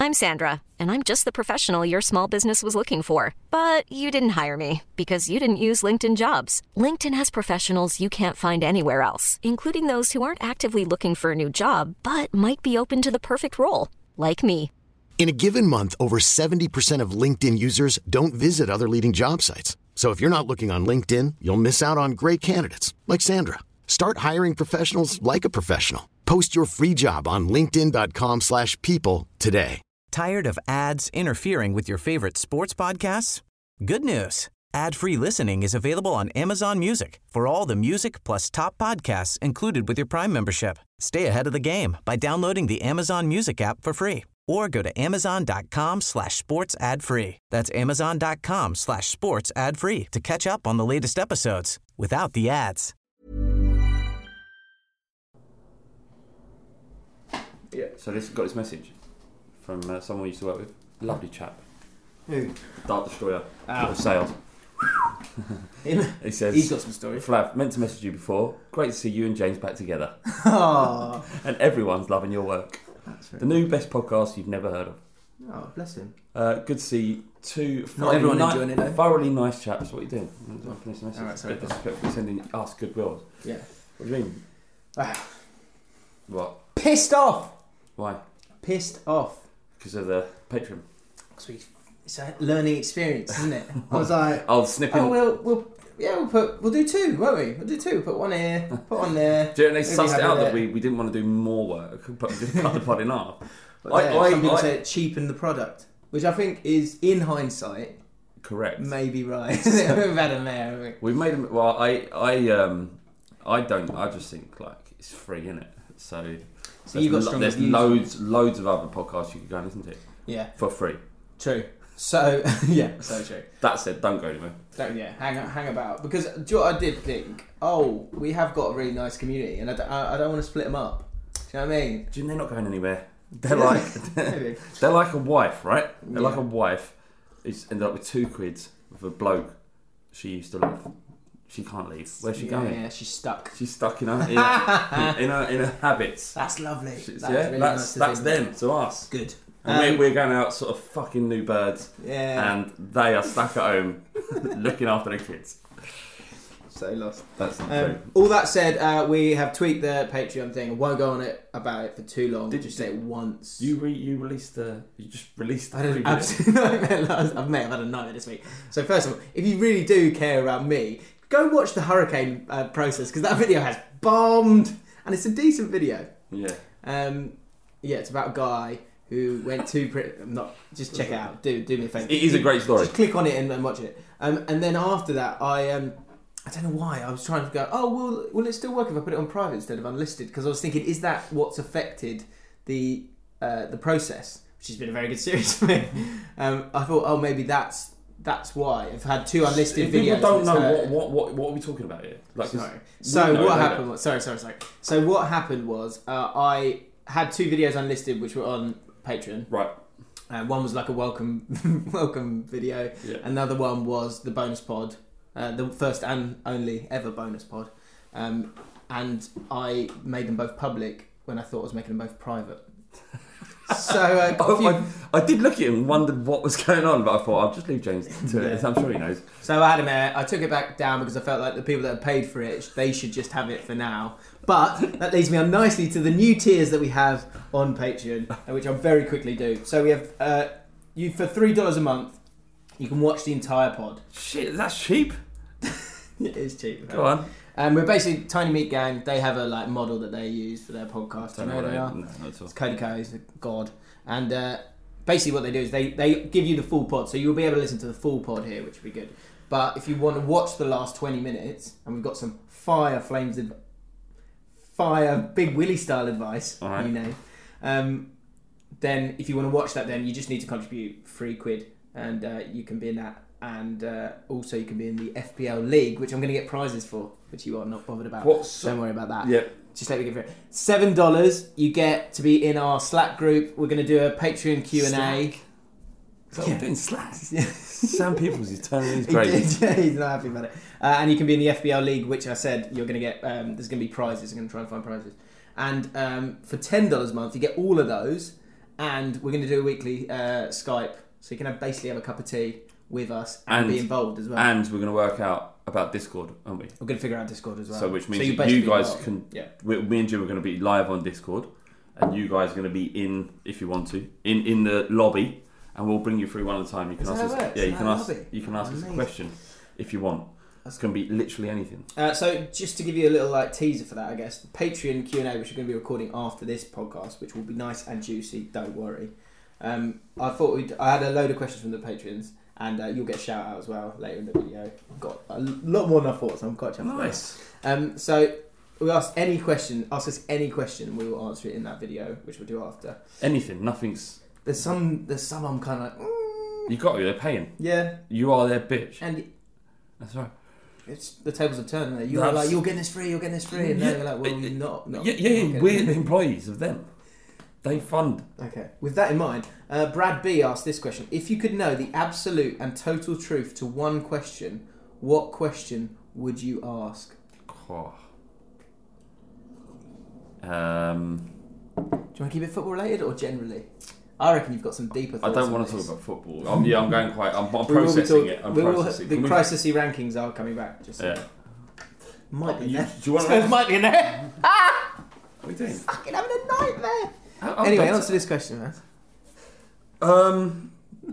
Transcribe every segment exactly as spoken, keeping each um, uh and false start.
I'm Sandra, and I'm just the professional your small business was looking for. But you didn't hire me because you didn't use LinkedIn Jobs. LinkedIn has professionals you can't find anywhere else, including those who aren't actively looking for a new job, but might be open to the perfect role, like me. In a given month, over seventy percent of LinkedIn users don't visit other leading job sites. So if you're not looking on LinkedIn, you'll miss out on great candidates like Sandra. Start hiring professionals like a professional. Post your free job on linkedin.com slash people today. Tired of ads interfering with your favorite sports podcasts? Good news. Ad-free listening is available on Amazon Music for all the music plus top podcasts included with your Prime membership. Stay ahead of the game by downloading the Amazon Music app for free or go to amazon.com slash sports ad free. That's amazon.com slash sports ad free to catch up on the latest episodes without the ads. Yeah. So this got this message from uh, someone we used to work with. Lovely chap. Who? Dart Destroyer. Oh. Of sales. Him? He says, he's got some stories. Flav, meant to message you before. Great to see you and James back together. Oh. And everyone's loving your work. That's right. The new best podcast you've never heard of. Oh, bless him. Uh, good to see two Not everyone ni- enjoying it, though. thoroughly nice chaps. What are you doing? I'm finish the message. All right, sorry. Bit disrespectful sending us goodwill. Yeah. What do you mean? Ah. What? Pissed off. Why? Pissed off. Because of the Patreon. Because we, it's a learning experience, isn't it? I was like, I'll snip in. oh, we'll, we'll, yeah, we'll put, we'll do two, won't we? We'll do two. Put one here, put one there. Do you know, they Maybe sussed have it out there. that we, we didn't want to do more work, but we just cut the pod in half. But I, there, I, some people I, say it cheapened the product, which I think is, in hindsight, correct. maybe right. We've had a mayor, haven't we? We've made them. Well, I, I, um, I don't. I just think like it's free, innit? So, So you've got strong there's reviews. loads, loads of other podcasts you could go and listen to Yeah, for free. true. So, yeah, so true. That said, don't go anywhere. Don't, yeah, hang hang about. Because do you know what I did think? Oh, we have got a really nice community, and I don't, I, I don't want to split them up. Do you know what I mean? Do you know they're not going anywhere? They're like, Maybe. they're like a wife, right? They're Yeah. like a wife who's ended up with two quids with a bloke she used to love. She can't leave. Where's she yeah, going? Yeah, she's stuck. She's stuck in her in her, in her, in her habits. That's lovely. She's- That's yeah, really that's nice to that's think. them to us. Good. And Um, we're, we're going out sort of fucking new birds, Yeah. and they are stuck at home looking after their kids. So lost. That's not Um, true. all that said, uh, we have tweaked the Patreon thing. I won't go on it about it for too long. Did just you- say it once? You re, you released the you just released the I don't preview. absolutely nightmare. I've mate, I've had a nightmare this week. So first of all, if you really do care about me, go watch the hurricane uh, process because that video has bombed, and it's a decent video. Yeah. Um, yeah, it's about a guy who went to. Pre- I'm not just check it out. Do do me a favour. It is a great story. Just click on it and, and watch it. Um, and then after that, I um, I don't know why I was trying to go. Oh, will will it still work if I put it on private instead of unlisted? Because I was thinking, is that what's affected the uh, the process? Which has been a very good series for me. Um, I thought, oh, maybe that's that's why I've had two unlisted If videos. people don't it's know hurt. what, what what what are we talking about here. Like, 'cause Sorry. we So know, what don't happened know. was sorry, sorry, sorry. So what happened was uh, I had two videos unlisted which were on Patreon. Right. Uh, one was like a welcome welcome video. Yeah. Another one was the bonus pod, uh, the first and only ever bonus pod. Um, and I made them both public when I thought I was making them both private. So uh, got a Oh, few- I, I did look at him and wondered what was going on, but I thought I'll just leave James to it. Yeah. I'm sure he knows. So I had him there. I took it back down because I felt like the people that had paid for it, they should just have it for now. But that leads me on nicely to the new tiers that we have on Patreon, which I'll very quickly do. So we have uh, you for three dollars a month. You can watch the entire pod. Shit, that's cheap. It is cheap. Go on. Um, we're basically Tiny Meat Gang. They have a like model that they use for their podcast. Do you know what they are? No, not at all. It's Cody Ko, he's a god. And uh, basically what they do is they, they give you the full pod. So you'll be able to listen to the full pod here, which will be good. But if you want to watch the last twenty minutes, and we've got some fire flames, adv- fire Big Willie style advice, All right. you know, um, then if you want to watch that, then you just need to contribute three quid. And uh, you can be in that. And uh, also you can be in the F P L League, which I'm going to get prizes for, which you are not bothered about. What's- Don't worry about that. Yep. Just let me give it seven dollars. You get to be in our Slack group. We're going to do a Patreon Q and A. So Yeah. we're doing Slack. Sam Peoples is turning his He grave. did, yeah, he's not happy about it. Uh, and you can be in the F B L League, which I said you're going to get. Um, there's going to be prizes. I'm going to try and find prizes. And um, for ten dollars a month, you get all of those. and we're going to do a weekly uh, Skype, so you can have, basically have a cup of tea with us and, and be involved as well. And we're going to work out about Discord, aren't we? We're going to figure out Discord as well. So which means so you, you guys involved. can. Yeah. We, me and Jim are going to be live on Discord, and you guys are going to be in, if you want to, in, in the lobby, and we'll bring you through one at a time. You can Is ask that us. how it works? Yeah, you Is can that ask. lobby? You can ask us a Amazing. question if you want. It's going to be literally anything. Uh, so just to give you a little like teaser for that, I guess Patreon Q and A, which we're going to be recording after this podcast, which will be nice and juicy. Don't worry. Um, I thought we'd, I had a load of questions from the patrons, and uh, you'll get a shout out as well later in the video. Got a lot more than I thought, so I'm quite chuffed. Nice. Um, so we ask any question, ask us any question, and we will answer it in that video, which we'll do after. Anything. Nothing's. There's some, there's some I'm kind of like, mm, You got to. They're paying. yeah, You are their bitch. and. That's right. It's, the tables have turned. You were That's- like, you're getting this free, you're getting this free, and now you're like, well, Yeah, you're not. not Yeah, yeah, not we're getting it. employees of them. They fund. Okay. With that in mind, uh, Brad B asked this question: if you could know the absolute and total truth to one question, what question would you ask? Oh. Um, Do you want to keep it football related or generally? I reckon you've got some deeper I thoughts. don't on want to this. talk about football. I'm, yeah, I'm going quite. I'm, I'm We will be processing talk- it. I'm we will- processing. the Can we- crisisy rankings are coming back. Just Yeah. might be You- there. do you want Spurs to? might be in there. Ah! What are you doing? Fucking having a nightmare. I- I'm Anyway, better. answer this question, man. Um,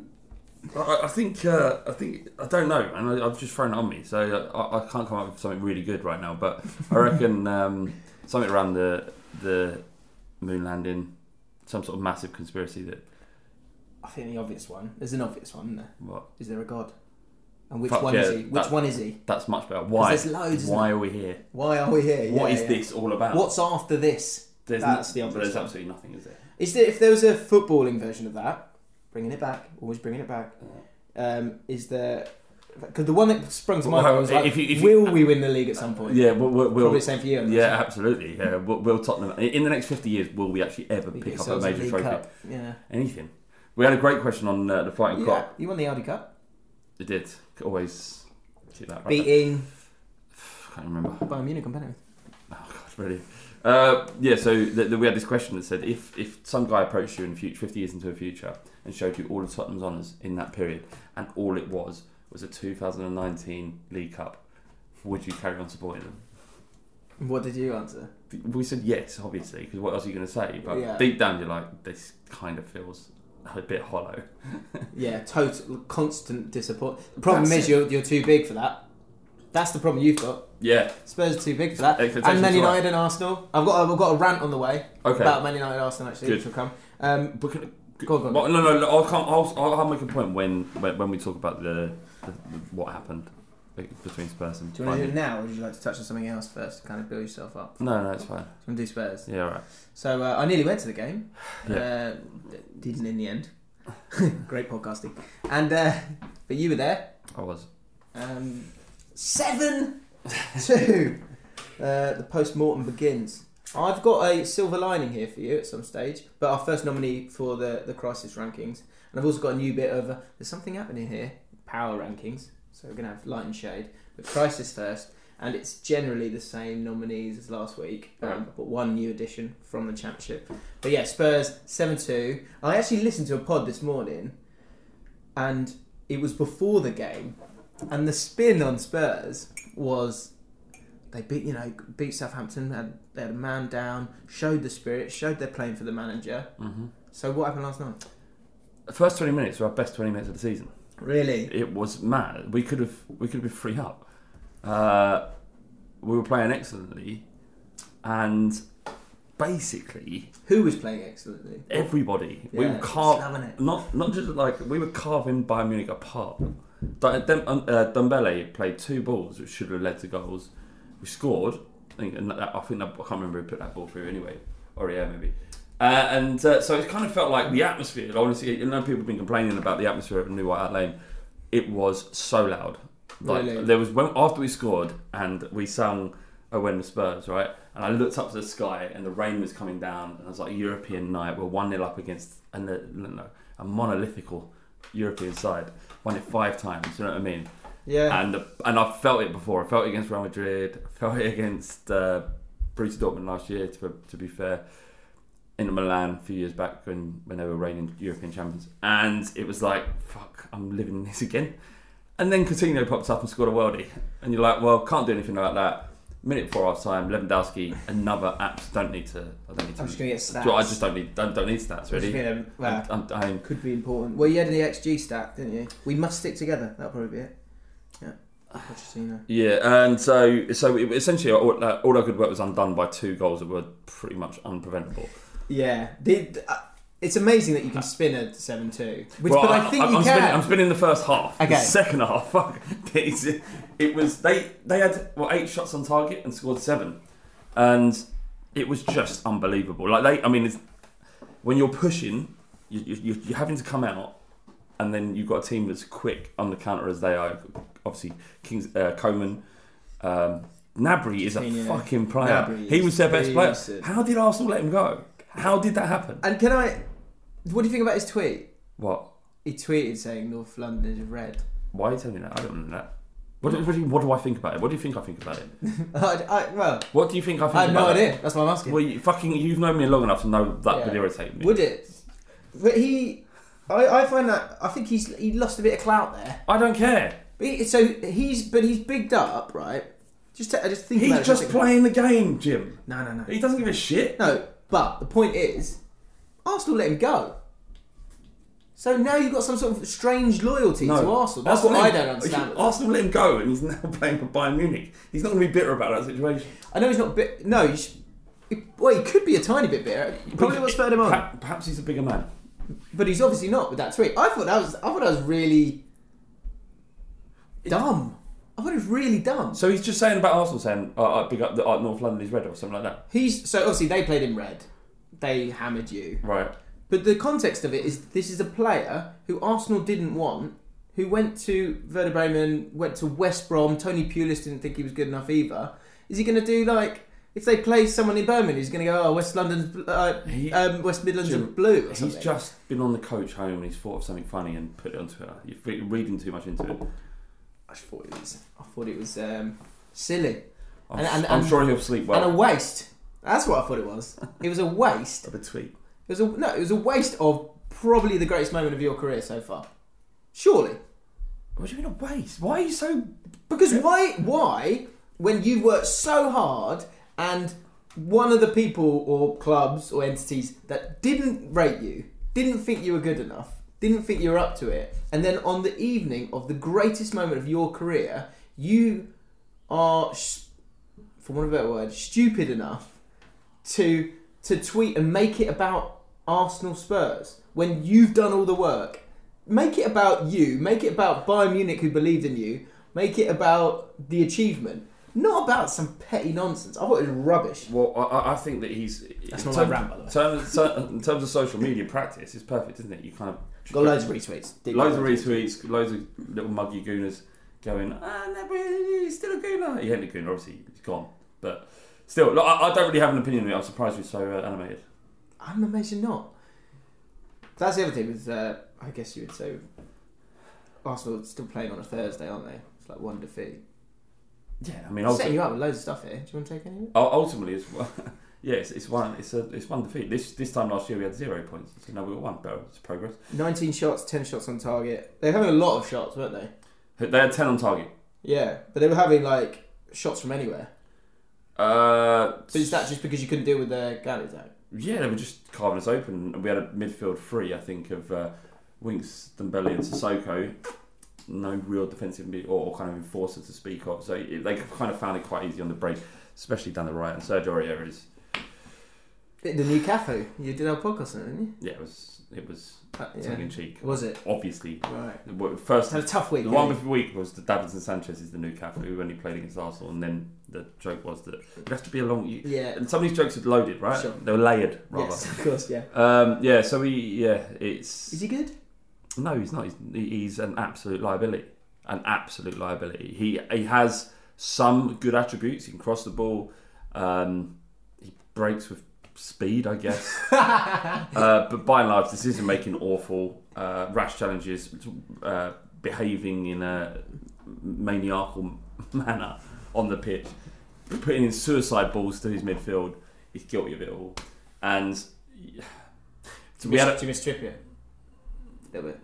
I, I think. Uh, I think. I don't know, and I, I've just thrown it on me, so I, I can't come up with something really good right now. But I reckon um, something around the the moon landing, some sort of massive conspiracy that. I think the obvious one. There's an obvious one, isn't there? What? Is there a god? And which Fuck one yeah, is he? Which that- one is he? That's much better. Why? there's loads, isn't Why there? are we here? Why are we here? What Yeah, is yeah. this all about? What's after this? There's That's no- the obvious There's one. absolutely nothing, is there? Is there, if there was a footballing version of that, bringing it back, always bringing it back, um, is there... Because the one that sprung to mind Well, was like, if you- if you- will we win the league at some point? Yeah, we'll, we'll, we'll Probably the same for you. I'm Yeah, guessing. absolutely. Yeah, we'll, we'll Tottenham in the next fifty years. Will we actually ever We pick get up a ourselves major League trophy? Cup. Yeah. Anything? We had a great question on uh, the Fighting Yeah, Cock. you won the Audi Cup. It did always keep that right. Beating I can't remember. Bayern Munich on penalties. Oh god, really? Uh, yeah. So th- th- we had this question that said, if if some guy approached you in the future, fifty years into the future, and showed you all of Tottenham's honours in that period, and all it was was a two thousand nineteen League Cup, would you carry on supporting them? What did you answer? We said yes, obviously, because what else are you going to say? But Yeah. deep down, you're like, this kind of feels a bit hollow. Yeah, total, constant disappointment. The problem That's is it. you're, you're too big for that. That's the problem you've got. Yeah. Spurs are too big for that. Expectations And Man are United right. and Arsenal. I've got I've got a rant on the way Okay. about Man United and Arsenal actually, Good. which will come. Um, But can, Go on, go on. Well, no, no, no, I'll, come, I'll, I'll, I'll make a point when, when when we talk about the, the, the what happened between Spurs and do you want to do it Bayern. now, or would you like to touch on something else first to kind of build yourself up? No, no, it's fine. Do you want to do Spurs? Yeah, all right. So uh, I nearly went to the game. Yeah. Uh, didn't in the end. Great podcasting. And uh, but you were there. I was. Um, seven two. Uh, the post mortem begins. I've got a silver lining here for you at some stage, but our first nominee for the the crisis rankings, and I've also got a new bit of uh, there's something happening here. Power rankings. So we're gonna have light and shade, but crisis first, and it's generally the same nominees as last week, um, Right. but one new addition from the championship. But yeah, Spurs seven two. I actually listened to a pod this morning, and it was before the game, and the spin on Spurs was they beat you know beat Southampton, had they had a man down, showed the spirit, showed they're playing for the manager. Mm-hmm. So what happened last night? The first twenty minutes were our best twenty minutes of the season. Really? It was mad. We could have we could have been three up. Uh, we were playing excellently, and basically Who was playing excellently? everybody we Yeah, were carving slamming it. not not just like we were carving Bayern Munich apart. But Dem- uh, Dembele played two balls which should have led to goals. We scored. I think and that, I think that, I can't remember who put that ball through anyway. Or yeah, maybe. Uh, and uh, so it kind of felt like the atmosphere. Honestly, you know, people have been complaining about the atmosphere of New White Hart Lane. It was so loud. Like Really? there was when after we scored and we sung "Oh When the Spurs," right? And I looked up to the sky and the rain was coming down, and I was like, "European night. We're one nil up against and the, no, a monolithical European side. Won it five times. You know what I mean?" Yeah. And and I felt it before. I felt it against Real Madrid. I felt it against uh, Borussia Dortmund last year. To to be fair, Inter Milan a few years back when, when they were reigning European champions, and it was like, fuck, I'm living this again. And then Coutinho pops up and scored a worldie, and you're like, well, can't do anything about that. Minute before half time, Lewandowski, another apps. Don't need to. I don't need to. I'm just going to get stats. I just don't need. Don't, don't need stats really. Gonna, well, I'm, I'm, I'm, could be important. Well, you had the X G stat, didn't you? We must stick together. That'll probably be it. Yeah. Pochettino. Yeah, and so so it, essentially all, uh, all our good work was undone by two goals that were pretty much unpreventable. Yeah, the, uh, it's amazing that you can spin a seven two. Well, but I, I think I, you I'm can. Spinning, I'm spinning the first half. Okay. The second half, fuck. It, it was they they had what eight shots on target and scored seven, and it was just unbelievable. Like they, I mean, it's, when you're pushing, you, you, you're having to come out, and then you've got a team that's quick on the counter as they are. Obviously, Kings uh, Coman. Um, Gnabry is a Yeah. fucking player. Gnabry He was their best player. decent. How did Arsenal let him go? How did that happen? And can I? What do you think about his tweet? What? He tweeted saying North London is red. Why are you telling me that? I don't know that. What do, what, do you, what do I think about it? What do you think I think about it? I, I, well, What do you think I think I have about no it? idea. That's why I'm asking. Well, you, fucking, you've known me long enough to know that Yeah. would irritate me. Would it? But he, I, I find that I think he's he lost a bit of clout there. I don't care. But he, so he's but he's bigged up, right? Just to, just think about He's it. just playing the game, Jim. No, no, no. He doesn't give a shit. No, but the point is, Arsenal let him go. So now you've got some sort of strange loyalty No. to Arsenal. That's Arsenal what I let him- don't understand. Arsenal let him go, and he's now playing for Bayern Munich. He's not going to be bitter about that situation. I know he's not bit. No, he's, he, well, he could be a tiny bit bitter. Probably what's spurred him on. Perhaps, perhaps he's a bigger man. But he's obviously not with that tweet. I thought that was. I thought that was really dumb. I thought it was really dumb. So he's just saying about Arsenal, saying, uh, uh, big up that uh, North London is red or something like that. He's so obviously they played in red. They hammered you. Right. But the context of it is this is a player who Arsenal didn't want, who went to Werder Bremen, went to West Brom. Tony Pulis didn't think he was good enough either. Is he going to do like if they play someone in Birmingham? He's going to go, oh, West London's uh, He- um, West Midlands Jim, are blue. Or He's something. just been on the coach home and he's thought of something funny and put it on Twitter. You're reading too much into it. I just thought it was. I thought it was um, silly I'm, And- and- I'm and- sure he'll sleep well. and a waste. That's what I thought it was. It was a waste. of a tweet. It was a no. It was a waste of probably the greatest moment of your career so far. Surely. What do you mean a waste? Why are you so... Because why, why, when you worked so hard and one of the people or clubs or entities that didn't rate you, didn't think you were good enough, didn't think you were up to it, and then on the evening of the greatest moment of your career, you are, for want of a better word, stupid enough to to tweet and make it about Arsenal Spurs when you've done all the work. Make it about you. Make it about Bayern Munich who believed in you. Make it about the achievement, not about some petty nonsense. I thought it was rubbish. Well, I, I think that he's... That's in not my term- rant, by the way. terms- ter- in terms of social media practice, it's perfect, isn't it? You kind of... Got loads of retweets. Did Loads of retweets, loads of little muggy gooners going, ah, Gnabry, he's still a gooner. He ain't a gooner, obviously, he's gone. But still, look, I, I don't really have an opinion on it. I'm surprised you're so uh, animated. I'm amazed not. That's the other thing with, uh, I guess you would say, Arsenal are still playing on a Thursday, aren't they? It's like one defeat. Yeah, I mean, I'm setting ultimately, you up with loads of stuff here. Do you want to take any of it? ultimately it's, yeah, it's, it's one it's a it's one defeat. This this time last year we had zero points. So now we got one, but it's progress. nineteen shots, ten shots on target. They were having a lot of shots, weren't they? They had ten on target. Yeah, but they were having like shots from anywhere. Uh, But is that just because you couldn't deal with their galleys out? Yeah, they were just carving us open. We had a midfield three, I think, of uh, Winks, Dembele and Sissoko. No real defensive mid- or kind of enforcer to speak of. So it, they kind of found it quite easy on the break, especially down the right. And Sergio Aurier is... The new Cafu. You did our podcast on it, didn't you? Yeah, it was it was Uh, yeah. tongue in cheek. Was it? Obviously. Right. The first, Had a tough week. the didn't one he? before week was that Davinson Sanchez is the new Cafu when he played against Arsenal, and then the joke was that it has to be a long... Yeah. And some of these jokes are loaded, right? Sure. They were layered, rather. Yes, of course, yeah. Um, yeah, so he, yeah, it's... Is he good? No, he's not. He's, he's an absolute liability. An absolute liability. He he has some good attributes. He can cross the ball. Um, he breaks with speed, I guess. uh, but by and large, decision making awful. Uh, rash challenges. Uh, behaving in a maniacal manner on the pitch. Putting in suicide balls to his midfield. He's guilty of it all. And Do you miss, miss Trippier? A little bit.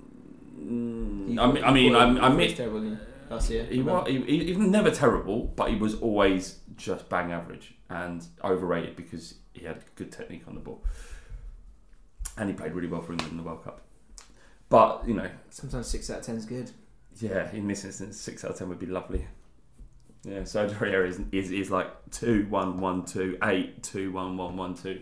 Mm, I mean, I mean, I, I mean, terrible last year. He was, he, he was never terrible, but he was always just bang average and overrated because he had good technique on the ball, and he played really well for England in the World Cup. But you know, sometimes six out of ten is good. Yeah, in this instance, six out of ten would be lovely. Yeah, so Aurier is, is is like two one one two eight two one one one two.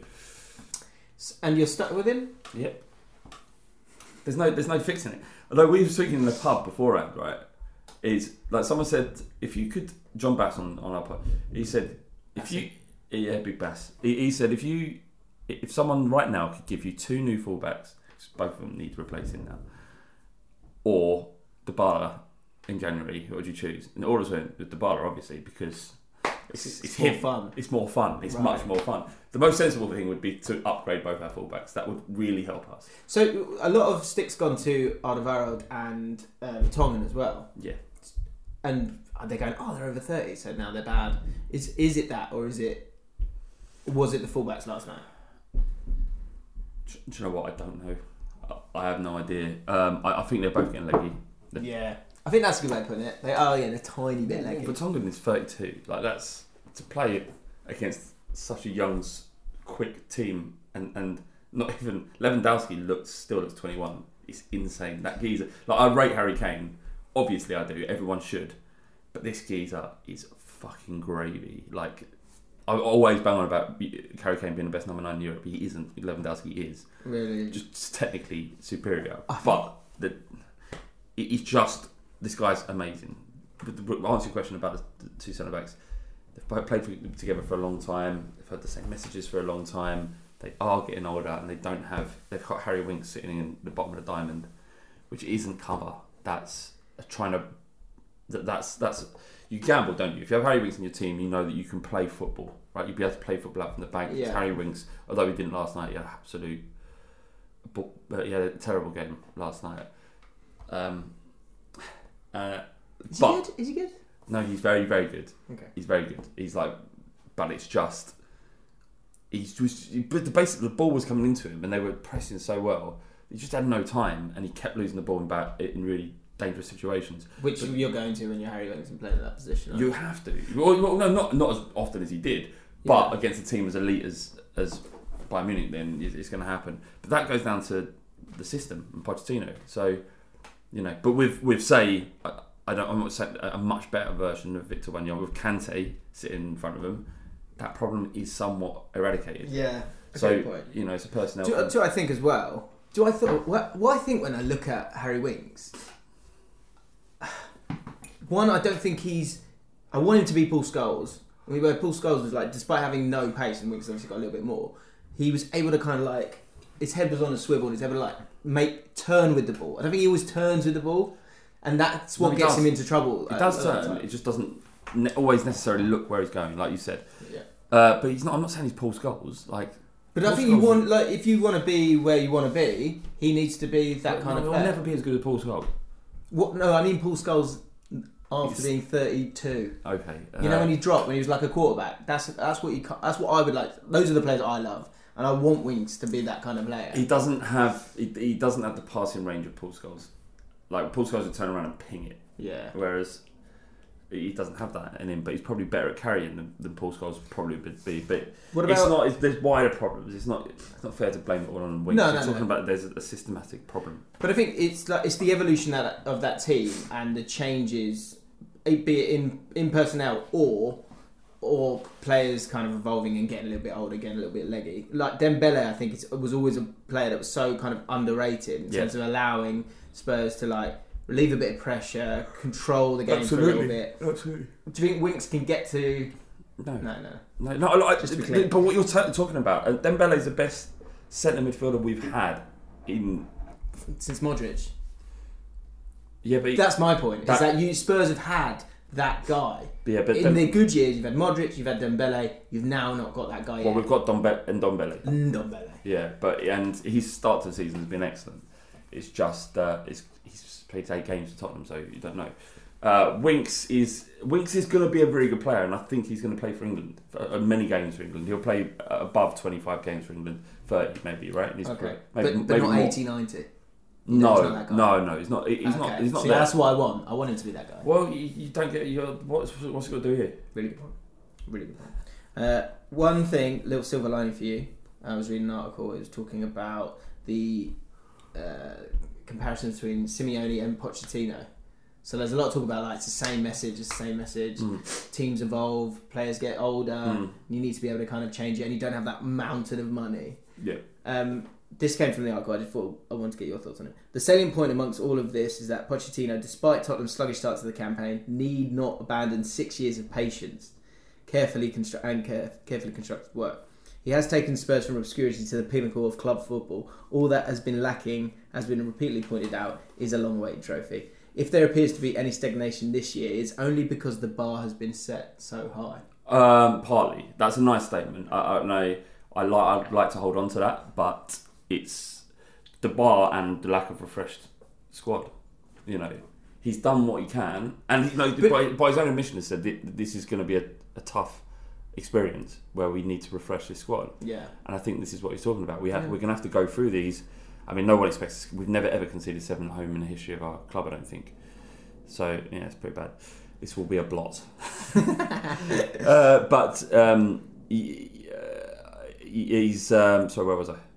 And you're stuck with him? Yep. There's no there's no fixing it. Although we were speaking in the pub beforehand, right? Is like someone said, if you could, John Bass on, on our pod, he said, if Bass you, yeah, Big Bass, he, he said, if you, if someone right now could give you two new fullbacks, both of them need replacing now, or Dybala in January, who would you choose? And all of us went with Dybala, obviously, because it's, it's, it's more him. fun. It's more fun. It's right. much more fun. The most sensible thing would be to upgrade both our fullbacks. That would really help us. So a lot of sticks gone to Alderweireld and um, Tongan as well. Yeah. And they're going, oh, they're over thirty, so now they're bad. Is is it that, or is it? Was it the fullbacks last night? Do you know what? I don't know. I have no idea. Um, I, I think they're both getting leggy. They're, yeah, I think that's a good way of putting it. They are, yeah, they're a tiny bit leggy. But Tongan is thirty-two. Like that's to play against such a young, quick team, and, and not even Lewandowski looks still looks twenty-one. It's insane. That geezer. Like I rate Harry Kane. Obviously, I do. Everyone should. But this geezer is fucking gravy. Like, I always bang on about Harry Kane being the best number nine in Europe. He isn't. Lewandowski is. Really? Just technically superior. But the, he's just... This guy's amazing. But to answer your question about the two centre-backs, they've played together for a long time. They've had the same messages for a long time. They are getting older and they don't have... They've got Harry Winks sitting in the bottom of the diamond, which isn't cover. That's... trying to that, that's that's you gamble, don't you? If you have Harry Winks in your team, you know that you can play football, right? You'd be able to play football out from the bank. Yeah. Harry Winks, although he didn't last night, he had an absolute but he had a terrible game last night. Um, uh, Is but, he good? Is he good? No, he's very very good. Okay, he's very good. He's like, but it's just he's just but the basically the ball was coming into him and they were pressing so well. He just had no time and he kept losing the ball in bad in really dangerous situations, which but you're going to when you're Harry Winks and playing in that position. You have to. Well, well, no, not not as often as he did, but yeah. Against a team as elite as as Bayern Munich, then it's going to happen. But that goes down to the system and Pochettino. So, you know, but with with say, I, I don't. I'm not saying a much better version of Victor Wanyama with Kante sitting in front of him. That problem is somewhat eradicated. Yeah. So you know, it's a personnel. Do, do I think as well? Do I thought what, what I think when I look at Harry Winks? One, I don't think he's. I want him to be Paul Scholes. I mean, where Paul Scholes was like, despite having no pace, and Winks obviously got a little bit more, he was able to kind of like, his head was on a swivel, and he's able to like make turn with the ball. I don't think he always turns with the ball, and that's what no, gets does. him into trouble. He does turn. It just doesn't ne- always necessarily look where he's going, like you said. Yeah. Uh, but he's not. I'm not saying he's Paul Scholes. Like, but Paul I think Scholes you want, like, if you want to be where you want to be, he needs to be that kind no, of player. He'll never be as good as Paul Scholes. What? No, I mean Paul Scholes. After being thirty-two, okay, uh, you know when he dropped when he was like a quarterback. That's that's what you. That's what I would like. Those are the players I love, and I want Winks to be that kind of player. He doesn't have. He, he doesn't have the passing range of Paul Scholes. Like Paul Scholes would turn around and ping it. Yeah. Whereas he doesn't have that in him, but he's probably better at carrying than, than Paul Scholes would probably be. But what about, it's not. It's, there's wider problems. It's not. It's not fair to blame it all on Winks. No, We're no, talking no. about there's a, a systematic problem. But I think it's like it's the evolution that, of that team and the changes. Be it in, in personnel or or players kind of evolving and getting a little bit older, getting a little bit leggy. Like Dembele, I think it's, was always a player that was so kind of underrated in yeah. terms of allowing Spurs to like relieve a bit of pressure, control the game Absolutely. for a little bit. Absolutely. Do you think Winks can get to? No, no, no, no. no like, Just to be clear. But what you're t- talking about, uh, Dembele is the best centre midfielder we've had in since Modric. Yeah, but that's my point. That, is that you Spurs have had that guy. Yeah, but in Dem- the good years, you've had Modric, you've had Dembele. You've now not got that guy. Well, yet. we've got Dombe- and Ndombele. Ndombele. Yeah, but and his start to the season has been excellent. It's just uh, it's he's played eight games for Tottenham, so you don't know. Uh, Winks is Winks is going to be a very good player, and I think he's going to play for England for uh, many games for England. He'll play uh, above twenty-five games for England, thirty maybe, right? In his Okay, career. but, Maybe, but maybe not more. eighty, ninety. No, not that guy. no, no. He's not. He's Okay. not. He's not See, there. that's what I want. I want him to be that guy. Well, you, you don't get. You're, what's what's he got to do here? Really good point. Really good point. Uh, one thing, little silver lining for you. I was reading an article. It was talking about the uh, comparison between Simeone and Pochettino. So there's a lot of talk about like it's the same message, it's the same message. Mm. Teams evolve, players get older. Mm. You need to be able to kind of change it, and you don't have that mountain of money. Yeah. Um, this came from the article. I just thought I wanted to get your thoughts on it. The salient point amongst all of this is that Pochettino, despite Tottenham's sluggish start to the campaign, need not abandon six years of patience, carefully constru- and care- carefully constructed work. He has taken Spurs from obscurity to the pinnacle of club football. All that has been lacking, has been repeatedly pointed out, is a long-awaited trophy. If there appears to be any stagnation this year, it's only because the bar has been set so high. Um, partly. That's a nice statement. I, I know. I like. I'd like to hold on to that, but it's the bar and the lack of refreshed squad. You know, he's done what he can, and you know, but, by, by his own admission, has said that this is going to be a, a tough experience where we need to refresh this squad. Yeah, and I think this is what he's talking about. We have. Yeah. We're going to have to go through these. I mean, no one expects. We've never ever conceded seven at home in the history of our club. I don't think. So yeah, it's pretty bad. This will be a blot. uh, but um, he, uh, he's um, sorry. Where was I?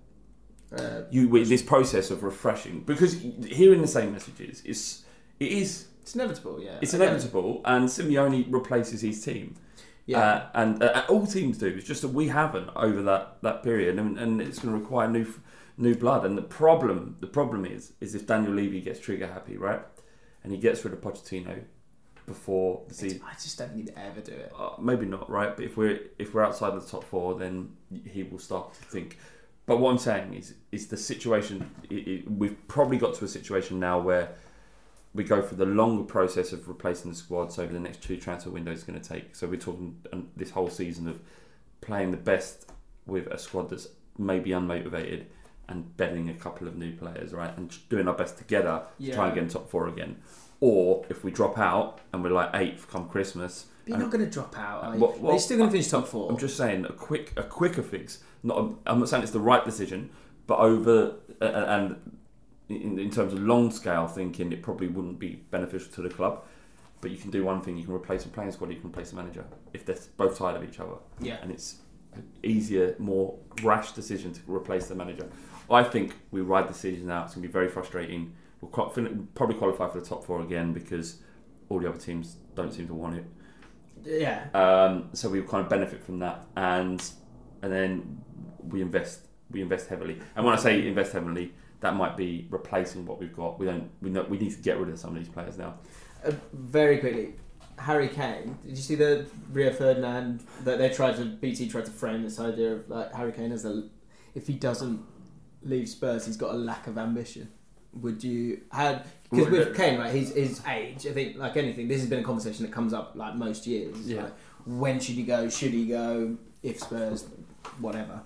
Uh, you with this process of refreshing, because hearing the same messages is it is it's inevitable. Yeah, it's inevitable, and Simeone replaces his team. Yeah, uh, and uh, all teams do. It's just that we haven't over that, that period, and, and it's going to require new new blood. And the problem the problem is is if Daniel Levy gets trigger happy, right, and he gets rid of Pochettino before the season. I just don't think he'd ever do it. Uh, maybe not, right? But if we're if we're outside of the top four, then he will start to think. But what I'm saying is, is the situation. It, it, we've probably got to a situation now where we go through the longer process of replacing the squads over the next two transfer windows. It's going to take. So we're talking um, this whole season of playing the best with a squad that's maybe unmotivated and bedding a couple of new players, right, and doing our best together yeah. to try and get in top four again. Or if we drop out and we're like eighth come Christmas. But you're not going to drop out. Are you? Well, well, They're still going to finish top four. I'm just saying a quick, a quicker fix. Not, a, I'm not saying it's the right decision, but over uh, and in, in terms of long scale thinking, it probably wouldn't be beneficial to the club. But you can do one thing: you can replace the playing squad, you can replace the manager if they're both tired of each other. Yeah, and it's an easier, more rash decision to replace the manager. I think we ride the season out. It's going to be very frustrating. We'll probably qualify for the top four again because all the other teams don't seem to want it. Yeah. Um, so we kind of benefit from that, and and then we invest we invest heavily. And when I say invest heavily, that might be replacing what we've got. We don't we know, we need to get rid of some of these players now. Uh, very quickly, Harry Kane. Did you see the Rio Ferdinand that they tried to B T tried to frame this idea of like Harry Kane as a if he doesn't leave Spurs, he's got a lack of ambition. Would you had because with Kane, right, his his age, I think like anything, this has been a conversation that comes up like most years. It's yeah. Like, when should he go? Should he go? If Spurs, whatever.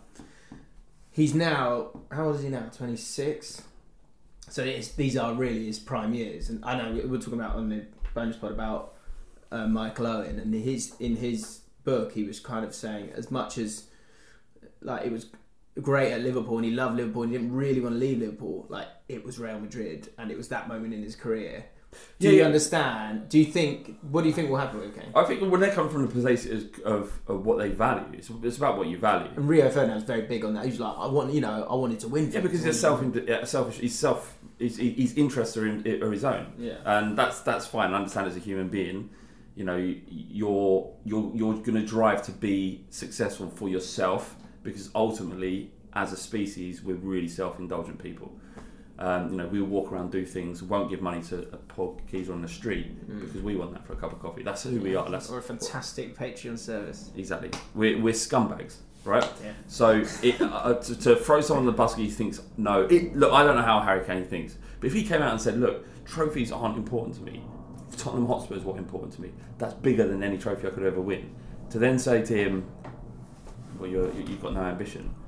He's now how old is he now? twenty-six. So it's, these are really his prime years, and I know we're talking about on the bonus pod about uh, Michael Owen, and his in his book he was kind of saying as much as like it was great at Liverpool and he loved Liverpool and he didn't really want to leave Liverpool, like it was Real Madrid and it was that moment in his career. Do yeah, you yeah. understand? Do you think? What do you think will happen with Kane? I think when they come from the place of, of what they value, it's, it's about what you value. And Rio Ferdinand's very big on that. He's like, I want, you know, I wanted to win. Yeah, because he's self, selfish. He's self. He's, he's interests are, in, are his own. Yeah, and that's that's fine. I understand as a human being, you know, you're you're you're going to drive to be successful for yourself because ultimately, as a species, we're really self-indulgent people. Um, you know, we'll walk around, do things, won't give money to a poor geezer on the street mm. because we want that for a cup of coffee. That's who we are. That's or a fantastic what, Patreon service. Exactly. We're, we're scumbags, right? Yeah. So it, uh, to, to throw someone on the bus, he thinks, no. It, look, I don't know how Harry Kane thinks, but if he came out and said, look, trophies aren't important to me. Tottenham Hotspur is what's important to me. That's bigger than any trophy I could ever win. To then say to him, well, you're, you've got no ambition.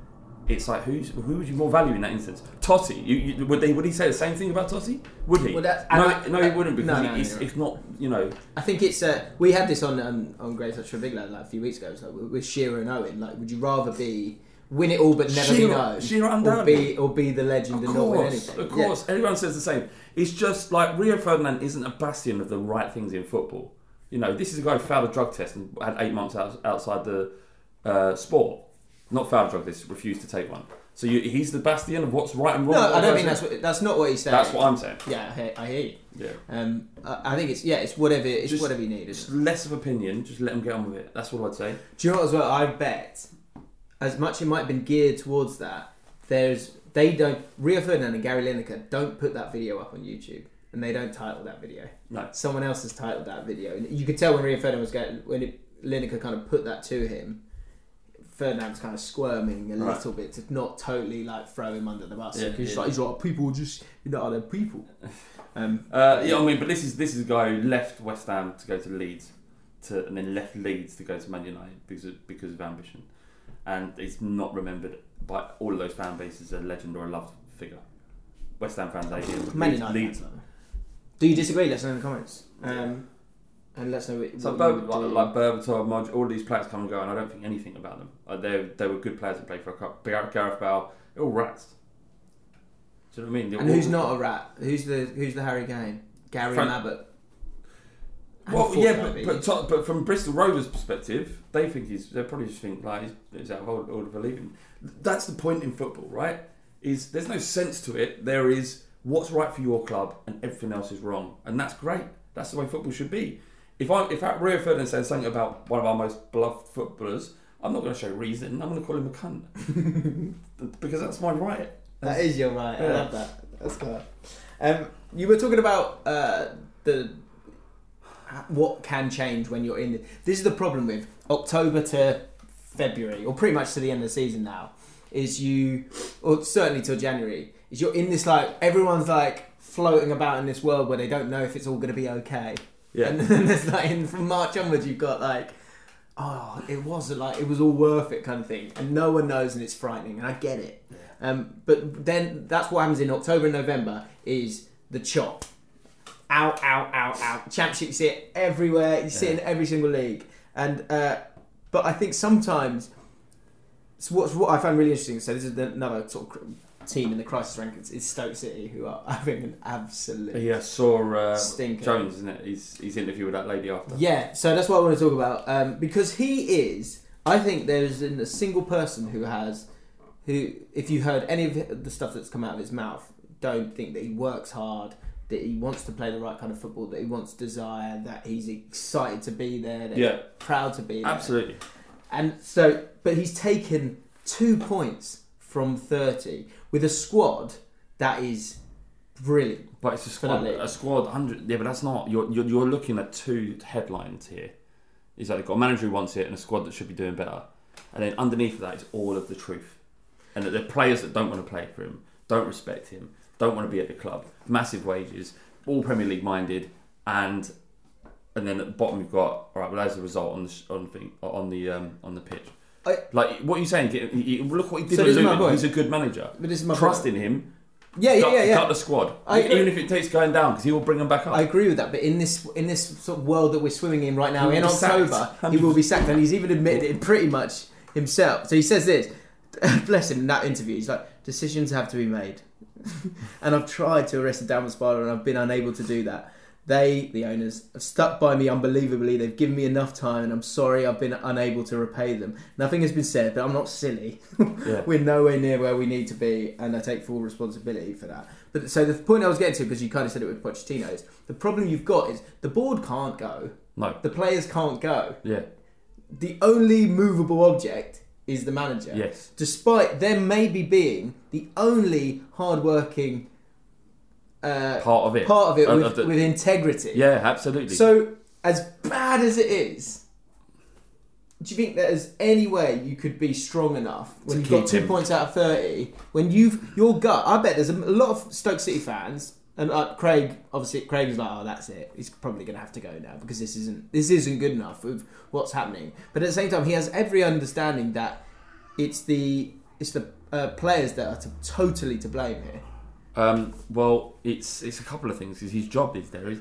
it's like who's who would you more value in that instance? Totti, you, you, would they would he say the same thing about Totti? Would he? Well, that, no, I, no, he wouldn't because no, no, it's, no, it's not. You know, I think it's. Uh, we had this on um, on Great Touch for a Big Lad like a few weeks ago. So with Shearer and Owen, like, would you rather be win it all but never Shearer, be known, Shearer or undoubtedly. be or be the legend Of and not win course, anything? of course, Yeah. everyone says the same. It's just like Rio Ferdinand isn't a bastion of the right things in football. You know, this is a guy who failed a drug test and had eight months out, outside the uh, sport. Not failed a drug test, refused to take one. So you, he's the bastion of what's right and wrong. No, I don't think that's what, that's not what he's saying. That's what I'm saying. Yeah, I hear, I hear you. Yeah. Um, I, I think it's yeah, it's whatever it's Just- whatever you need. Just Isn't it? less of opinion. Just let them get on with it. That's what I'd say. Do you know what as well? I bet as much it might have been geared towards that. There's they don't Rio Ferdinand and Gary Lineker don't put that video up on YouTube, and they don't title that video. No. Someone else has titled that video, and you could tell when Rio Ferdinand was getting when it, Lineker kind of put that to him. Ferdinand was kind of squirming a Right. little bit to not totally like throw him under the bus Yeah, because yeah. like, he's like people just you know other people. Um, Uh, yeah, I mean, but this is this is a guy who left West Ham to go to Leeds, to and then left Leeds to go to Man United because of, because of ambition, and he's not remembered by all of those fan bases as a legend or a loved figure. West Ham fans hate him. Man Leeds, United. Leeds. fans, though. Do you disagree? Let us know in the comments. Um, and let's know what, So what Ber- you would like, do. like Berbatov, Modge, all these players come and go, and I don't think anything about them. Uh, they they were good players to play for a couple. Gareth Bale, they're all rats. Do you know what I mean? They're And all- who's not a rat? Who's the who's the Harry Kane? Gary Frank- Abbott. Well, And yeah, Fortnite, but, but to- but from Bristol Rovers' perspective, they think he's. They probably just think like he's, he's out of order, order for leaving. That's the point in football, right? Is there's no sense to it. There is what's right for your club, and everything else is wrong, and that's great. That's the way football should be. If I if Rio Ferdinand says something about one of our most beloved footballers, I'm not going to show reason. I'm going to call him a cunt because that's my right. That is your right. I Yeah. love that. That's good. Um, you were talking about uh, the what can change when you're in. The, this is the problem with October to February, or pretty much to the end of the season now. Is you, or certainly till January, is you're in this like everyone's like floating about in this world where they don't know if it's all going to be okay. Yeah. And then there's like in, from March onwards, you've got like, oh, it wasn't like it was all worth it kind of thing, and no one knows, and it's frightening, and I get it. Um, but then that's what happens in October and November is the chop. Out, out, out, out. Championship, you see it everywhere. You see it in every single league. And uh, but I think sometimes so what's what I found really interesting. So this is another sort of team in the crisis rankings is Stoke City, who are having an absolute Yeah, saw uh, Stinker. Jones, isn't it? He's he's interviewed with that lady after. Yeah, so that's what I want to talk about um, because he is. I think there isn't a single person who has, who if you heard any of the stuff that's come out of his mouth, don't think that he works hard, that he wants to play the right kind of football, that he wants desire, that he's excited to be there, that Yeah. he's proud to be there. Absolutely. And so, but he's taken two points from thirty with a squad that is brilliant. But it's a For squad. that league. A squad hundred. Yeah, but that's not. You're, you're you're looking at two headlines here. Is that they've got a manager who wants it and a squad that should be doing better, and then underneath that is all of the truth, and that the players that don't want to play for him, don't respect him, don't want to be at the club, massive wages, all Premier League minded, and and then at the bottom you've got all right. Well, as a result on the sh- on the thing, on the um, on the pitch. I, Like what are you saying? Get- he- he- Look what he did So at this is my Luton. point. He's a good manager. But this is my Trust point. in him. yeah, yeah, Gut, yeah, yeah. gut the squad, I agree. even if it takes going down, because he will bring them back up. I agree with that, but in this in this sort of world that we're swimming in right now, He in will be sacked. October, he will be sacked, and he's even admitted it pretty much himself. So he says this, bless him, in that interview, he's like, decisions have to be made. And I've tried to arrest a downward spiral, and I've been unable to do that. They, the owners, have stuck by me unbelievably. They've given me enough time, and I'm sorry I've been unable to repay them. Nothing has been said, but I'm not silly. Yeah. We're nowhere near where we need to be, and I take full responsibility for that. But so the point I was getting to, because you kind of said it with Pochettino, is the problem you've got is the board can't go, No. the players can't go. Yeah. The only movable object is the manager. Yes. Despite them maybe being the only hardworking uh, Part of it. part of it Of- with, of the- with integrity. Yeah, absolutely. So, as bad as it is, do you think there's any way you could be strong enough when To you've got keep two him. points out of thirty? When you've your gut, I bet there's a lot of Stoke City fans, and uh, Craig, obviously, Craig is like, oh, that's it. He's probably going to have to go now because this isn't this isn't good enough with what's happening. But at the same time, he has every understanding that it's the it's the uh, players that are to, totally to blame here. Um, well, it's it's a couple of things. Because his job is there. Is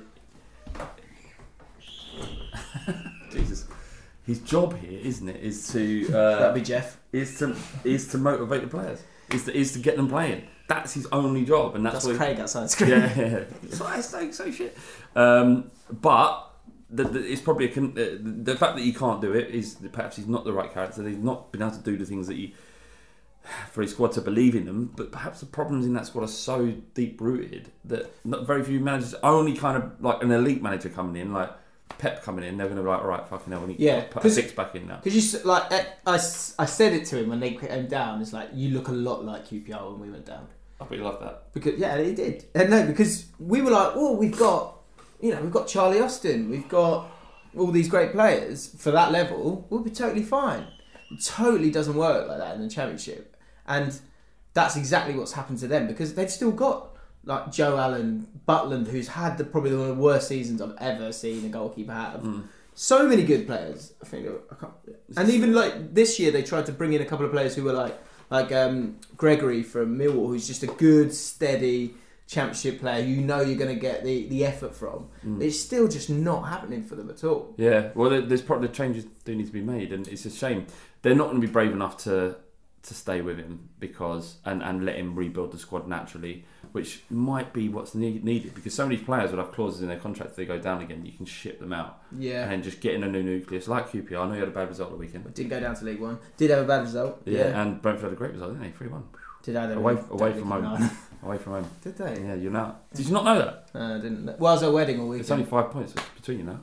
Jesus, his job here, isn't it? Is to uh, that'd be Jeff. Is to is to motivate the players. Is to is to get them playing. That's his only job, and that's, That's what Craig outside the screen. Yeah, yeah. So it's so, so shit. Um, but the, the, it's probably a con- the, the fact that he can't do it is that perhaps he's not the right character. He's not been able to do the things that he for his squad to believe in them. But perhaps the problems in that squad are so deep rooted that not very few managers, only kind of like an elite manager coming in, like Pep coming in, they're going to be like, all right, fucking hell, we need Yeah, to put a six back in now. Because you s- like I, I, s- I said it to him when they came down. It's like, you look a lot like Q P R when we went down. I pretty love that. Because yeah, he did. And no, because we were like, oh, we've got, you know, we've got Charlie Austin, we've got all these great players for that level. We'll be totally fine. It totally doesn't work like that in the Championship, and that's exactly what's happened to them because they've still got like Joe Allen, Butland, who's had the probably one of the worst seasons I've ever seen a goalkeeper have. Mm. So many good players. I think, I can't, and even like this year, they tried to bring in a couple of players who were like. Like um, Gregory from Millwall, who's just a good, steady Championship player. You know you're going to get the, the effort from. Mm. It's still just not happening for them at all. Yeah, well, there's probably changes do need to be made, and it's a shame they're not going to be brave enough to to stay with him because and, and let him rebuild the squad naturally, which might be what's need, needed because so many players would have clauses in their contracts. If they go down again, you can ship them out. Yeah, and just get in a new nucleus like Q P R. I know you had a bad result the weekend, but didn't go down to League One. Did have a bad result. Yeah, yeah. and Brentford had a great result, didn't they? three one. Did I? Away away from home. Away from home. Did they? Yeah, you're now. Did you not know that? Uh, I didn't. Know. Well, I was at a wedding all weekend. It's only five points between you now.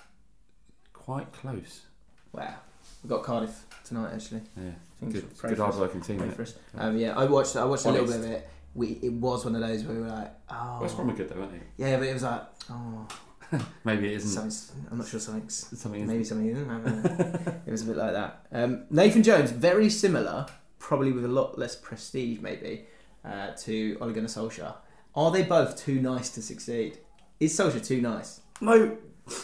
Quite close. Wow. We've got Cardiff tonight, actually. Yeah. Good, good hard working team. For us. Um, yeah, I watched. I watched a little bit of it. We it was one of those where we were like, oh. West Brom were good though, weren't they? Yeah, but it was like, oh. Maybe it isn't. Something's, I'm not sure something's. Something maybe something isn't. It was a bit like that. Um, Nathan Jones, very similar, probably with a lot less prestige, maybe, uh, to Ole Gunnar Solskjaer. Are they both too nice to succeed? Is Solskjaer too nice? No.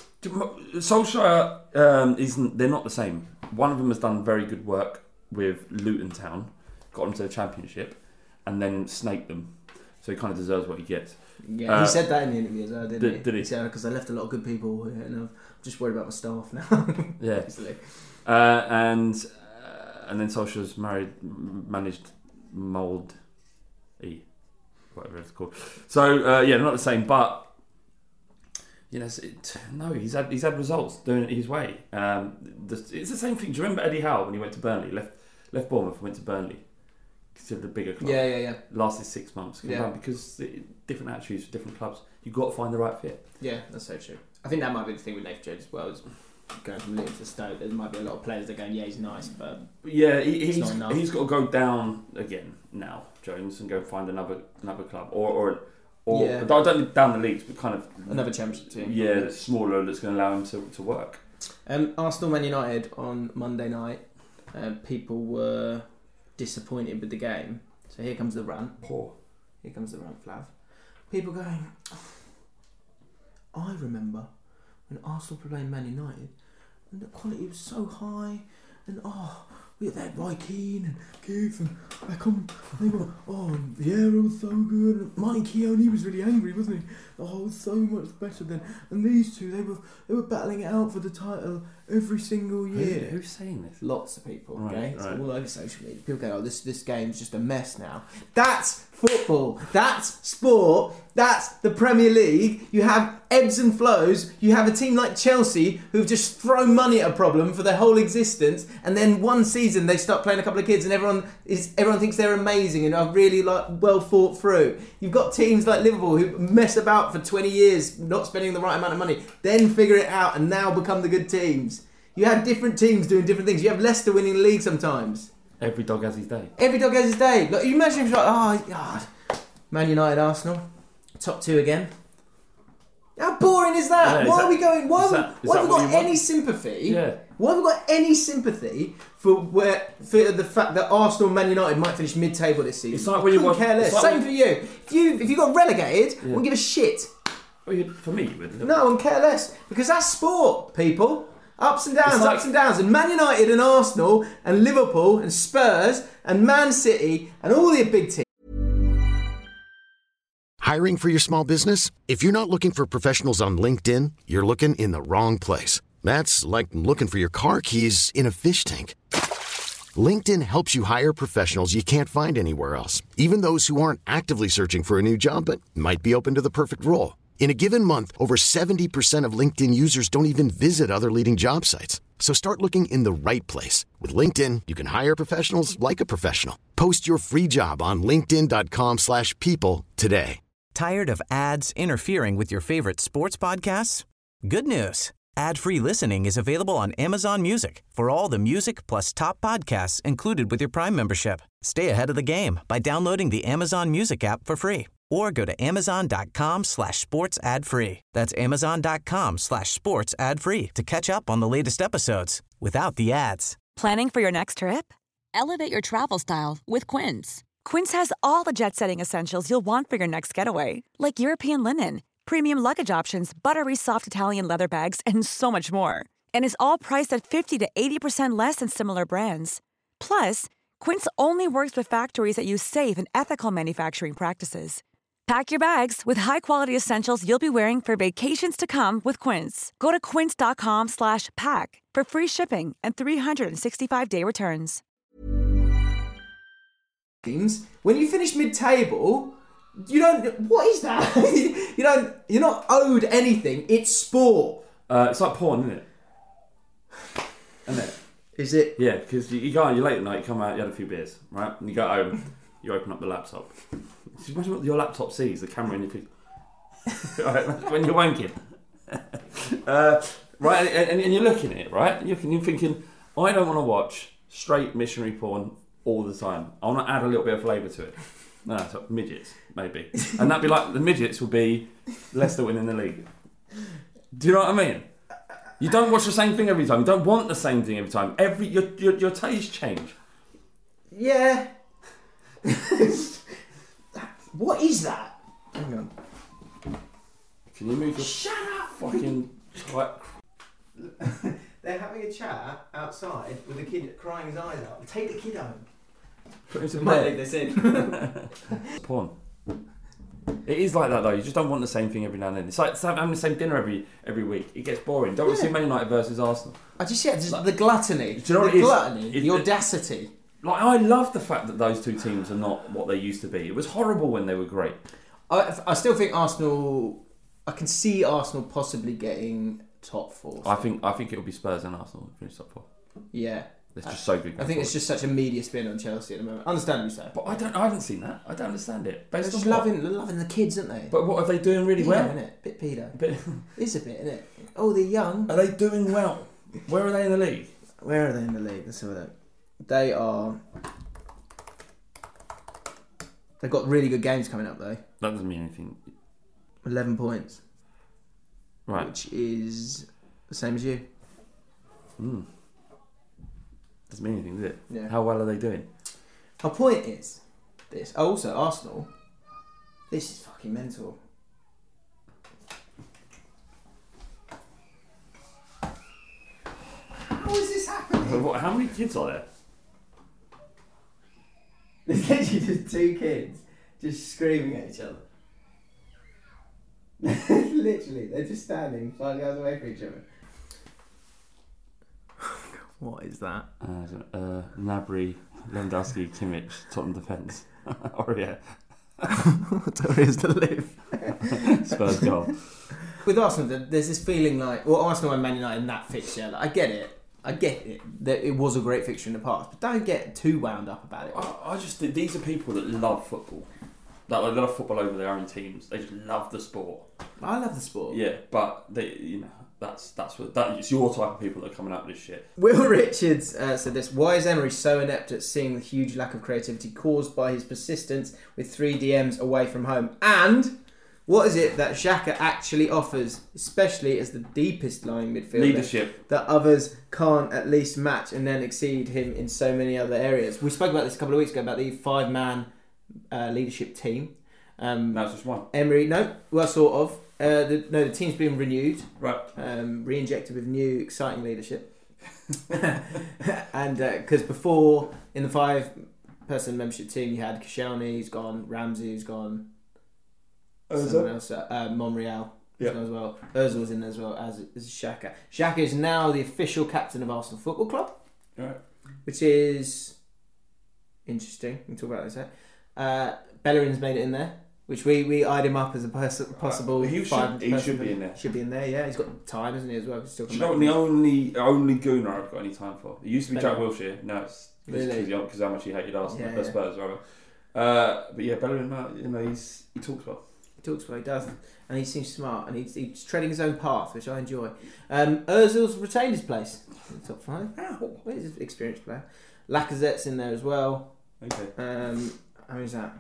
Solskjaer um, isn't. They're not the same. One of them has done very good work with Luton Town, got them to the Championship, and then snaked them. So he kind of deserves what he gets. Yeah, uh, he said that in the interview as well, didn't did, he? Did he? He said, because I left a lot of good people here, and I'm just worried about my staff now. Yeah. uh, and uh, and then Solskjaer's married, managed Mould E, whatever it's called. So uh, yeah, not the same, but you know, it, no, he's had he's had results doing it his way. Um, the, it's the same thing. Do you remember Eddie Howe when he went to Burnley, left left Bournemouth, and went to Burnley, considered a bigger club? Yeah, yeah, yeah. Lasted six months. Yeah. Because it, different attitudes for different clubs. You've got to find the right fit. Yeah, that's so true. I think that might be the thing with Nathan Jones as well. Is going from Luton to Stoke, there might be a lot of players that are going, yeah, he's nice, but yeah, he, he's not enough. he's got to go down again now, Jones, and go find another another club or or. Or yeah. I don't need down the leagues, but kind of another Championship team. Yeah, that's smaller, that's going to allow him to, to work. Um, Arsenal Man United on Monday night. Uh, people were disappointed with the game. So here comes the rant. Poor. Here comes the rant, Flav. People going, oh, I remember when Arsenal were playing Man United and the quality was so high and oh, we had that Roy Keane and Keith and Beckham. They were, oh, and Vieira was so good. And Martin Keown, he was really angry, wasn't he? Oh, it was so much better than. And these two, they were they were battling it out for the title every single year. Who, who's saying this? Lots of people. Right, okay, it's right. all over social media. People go, oh, this this game's just a mess now. That's football. That's sport. That's the Premier League. You have ebbs and flows. You have a team like Chelsea who've just thrown money at a problem for their whole existence, and then one season they start playing a couple of kids, and everyone is everyone thinks they're amazing and are really like well thought through. You've got teams like Liverpool who mess about for twenty years, not spending the right amount of money, then figure it out and now become the good teams. You have different teams doing different things. You have Leicester winning the league sometimes. Every dog has his day. Every dog has his day. Like, you imagine if you're like, oh, God, Man United, Arsenal, top two again. How boring is that? Yeah, why is are that, we going? Why, is have, that, we, why have we got any want? sympathy? Yeah. Why have we got any sympathy for where for the fact that Arsenal and Man United might finish mid-table this season? It's like when you watch. Care less. Like Same when, for you. If you if you got relegated, yeah. I won't give a shit. Well, you, for me, you would. No, I won't care less because that's sport, people. Ups and downs, It's like- ups and downs. And Man United and Arsenal and Liverpool and Spurs and Man City and all the big teams. Hiring for your small business? If you're not looking for professionals on LinkedIn, you're looking in the wrong place. That's like looking for your car keys in a fish tank. LinkedIn helps you hire professionals you can't find anywhere else, even those who aren't actively searching for a new job but might be open to the perfect role. In a given month, over seventy percent of LinkedIn users don't even visit other leading job sites. So start looking in the right place. With LinkedIn, you can hire professionals like a professional. Post your free job on linkedin.com slash people today. Tired of ads interfering with your favorite sports podcasts? Good news. Ad-free listening is available on Amazon Music for all the music plus top podcasts included with your Prime membership. Stay ahead of the game by downloading the Amazon Music app for free or go to amazon.com slash sports ad free. That's amazon.com slash sports ad free to catch up on the latest episodes without the ads. Planning for your next trip? Elevate your travel style with Quince. Quince has all the jet-setting essentials you'll want for your next getaway, like European linen, premium luggage options, buttery soft Italian leather bags, and so much more. And is all priced at fifty to eighty percent less than similar brands. Plus, Quince only works with factories that use safe and ethical manufacturing practices. Pack your bags with high-quality essentials you'll be wearing for vacations to come with Quince. Go to quince.com slash pack for free shipping and three sixty-five day returns. Teams, when you finish mid-table, you don't. What is that? you don't. You're not owed anything. It's sport. Uh, it's like porn, isn't it? Isn't it? Is it? Yeah, because you, you go out, you're late at night, you come out, you had a few beers, right? And you go home, you open up the laptop. Just imagine what your laptop sees, the camera in your face. Right, when you're wanking. uh, right, and, and you're looking at it, right? And you're, you're thinking, I don't want to watch straight missionary porn all the time. I want to add a little bit of flavour to it. No, so midgets, maybe. And that'd be like, the midgets would be Leicester winning the league. Do you know what I mean? You don't watch the same thing every time. You don't want the same thing every time. Every your your, your tastes change. Yeah. What is that? Hang on. Can you move your Shut up! fucking like They're having a chat outside with a kid crying his eyes out. Take the kid home. put into Might bed? leave this in. Porn. It is like that though. You just don't want the same thing every now and then. It's like having the same dinner every every week. It gets boring. Don't want to Yeah. see Man United versus Arsenal. I just yeah, just the gluttony. Do you know the what it is? gluttony, It- the it- audacity. Like I love the fact that those two teams are not what they used to be. It was horrible when they were great. I, I still think Arsenal. I can see Arsenal possibly getting top four. I think I think it'll be Spurs and Arsenal who finish top four. Yeah, It's just so good. I think it's just such a media spin on Chelsea at the moment. Understandably so. But I don't. I haven't seen that. I don't understand it. They're Based just on what? loving, they're loving the kids, aren't they? But what are they doing really pedo, well? innit? Bit pedo. But It's a bit, isn't it? Oh, they're young. are they doing well? Where are they in the league? Where are they in the league? Let's have a look. They are. They've got really good games coming up though. That doesn't mean anything. Eleven points, Right. which is the same as you. Mm. Doesn't mean anything, does it? Yeah. How well are they doing? My point is this. Oh, also, Arsenal. This is fucking mental. How is this happening? What, how many kids are there? There's literally just two kids just screaming at each other. Literally, they're just standing five yards away from each other. What is that? Uh, uh, Gnabry, Lewandowski, Kimmich, Tottenham defence. Oh yeah. There is to live. Spurs goal. With Arsenal, there's this feeling like, well, Arsenal and Man United in that fixture. Like, I get it. I get it. That it was a great fixture in the past, but don't get too wound up about it. I, I just think these are people that love football. That like, love football over their own teams. They just love the sport. I love the sport. Yeah, but they, you know, that's that's what that it's your type of people that are coming out with this shit. Will Richards uh, said this. Why is Emery so inept at seeing the huge lack of creativity caused by his persistence with three D Ms away from home? And what is it that Xhaka actually offers, especially as the deepest lying midfielder, Leadership. that others can't at least match and then exceed him in so many other areas? We spoke about this a couple of weeks ago about the five-man uh, leadership team. Um, That's just one. Emery, no, well, sort of. Uh, the, no, the team's been renewed. Right. Um, re-injected with new, exciting leadership. And because uh, before, in the five-person membership team, you had Koscielny, who's gone, Ramsey, who's gone, Ozil? someone else, uh, uh, Monreal, who's Yep. gone as well. Ozil was in as well, as is Xhaka. Xhaka is now the official captain of Arsenal Football Club, Right. which is interesting. We can talk about this. Eh? Uh, Bellerin's made it in there, which we, we eyed him up as a pers- possible. He should- five he person- should be in there. Should be in there. Yeah, he's got time, hasn't he? As well. He's still Do you come know back. what the only only gooner I've got any time for? It used to be Jack Bellerin. Wilshere. Now it's Really? because how much he hated Arsenal, Yeah, yeah, yeah. Spurs rather. Uh, but yeah, Bellerin, uh, you know, he's he talks well. He talks well, he does, and he seems smart, and he's, he's treading his own path, which I enjoy. Um, Ozil's retained his place in the top five. Ow. Well, he's an experienced player. Lacazette's in there as well. Okay, Um, how is that?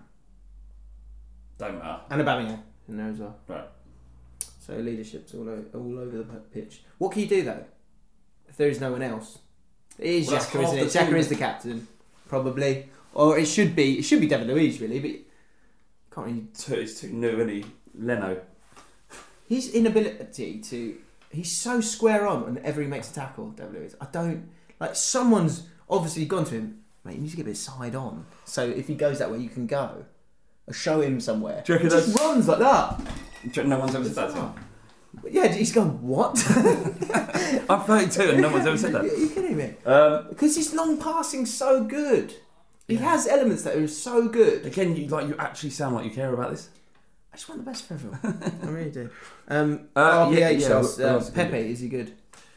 don't matter. And Aubameyang in there as well. Right. So leadership's all over, all over the pitch. What can you do though if there is no one else? It is Well, that's Xhaka, isn't half it? the Xhaka team. is the captain, probably, or it should be. It should be David Luiz, really, but can't really. Too, it's too new, isn't he? Leno. His inability to. He's so square on whenever he makes a tackle, David Luiz. I don't. Like, someone's obviously gone to him, mate, you need to get a bit side on. So if he goes that way, you can go. Or show him somewhere. Do you reckon he just that's- runs like that. Do you reckon no one's ever said that to him? Yeah, he's gone, what? I'm thirty-two and no one's ever said Are that. you kidding me? Um, Because his long passing's so good. He has elements that are so good. again, you like you actually sound like you care about this. I just want the best for everyone. I really do. Um, Uh, R P H, yeah, yeah, Charles, what uh, else is Pepe, good? is he good?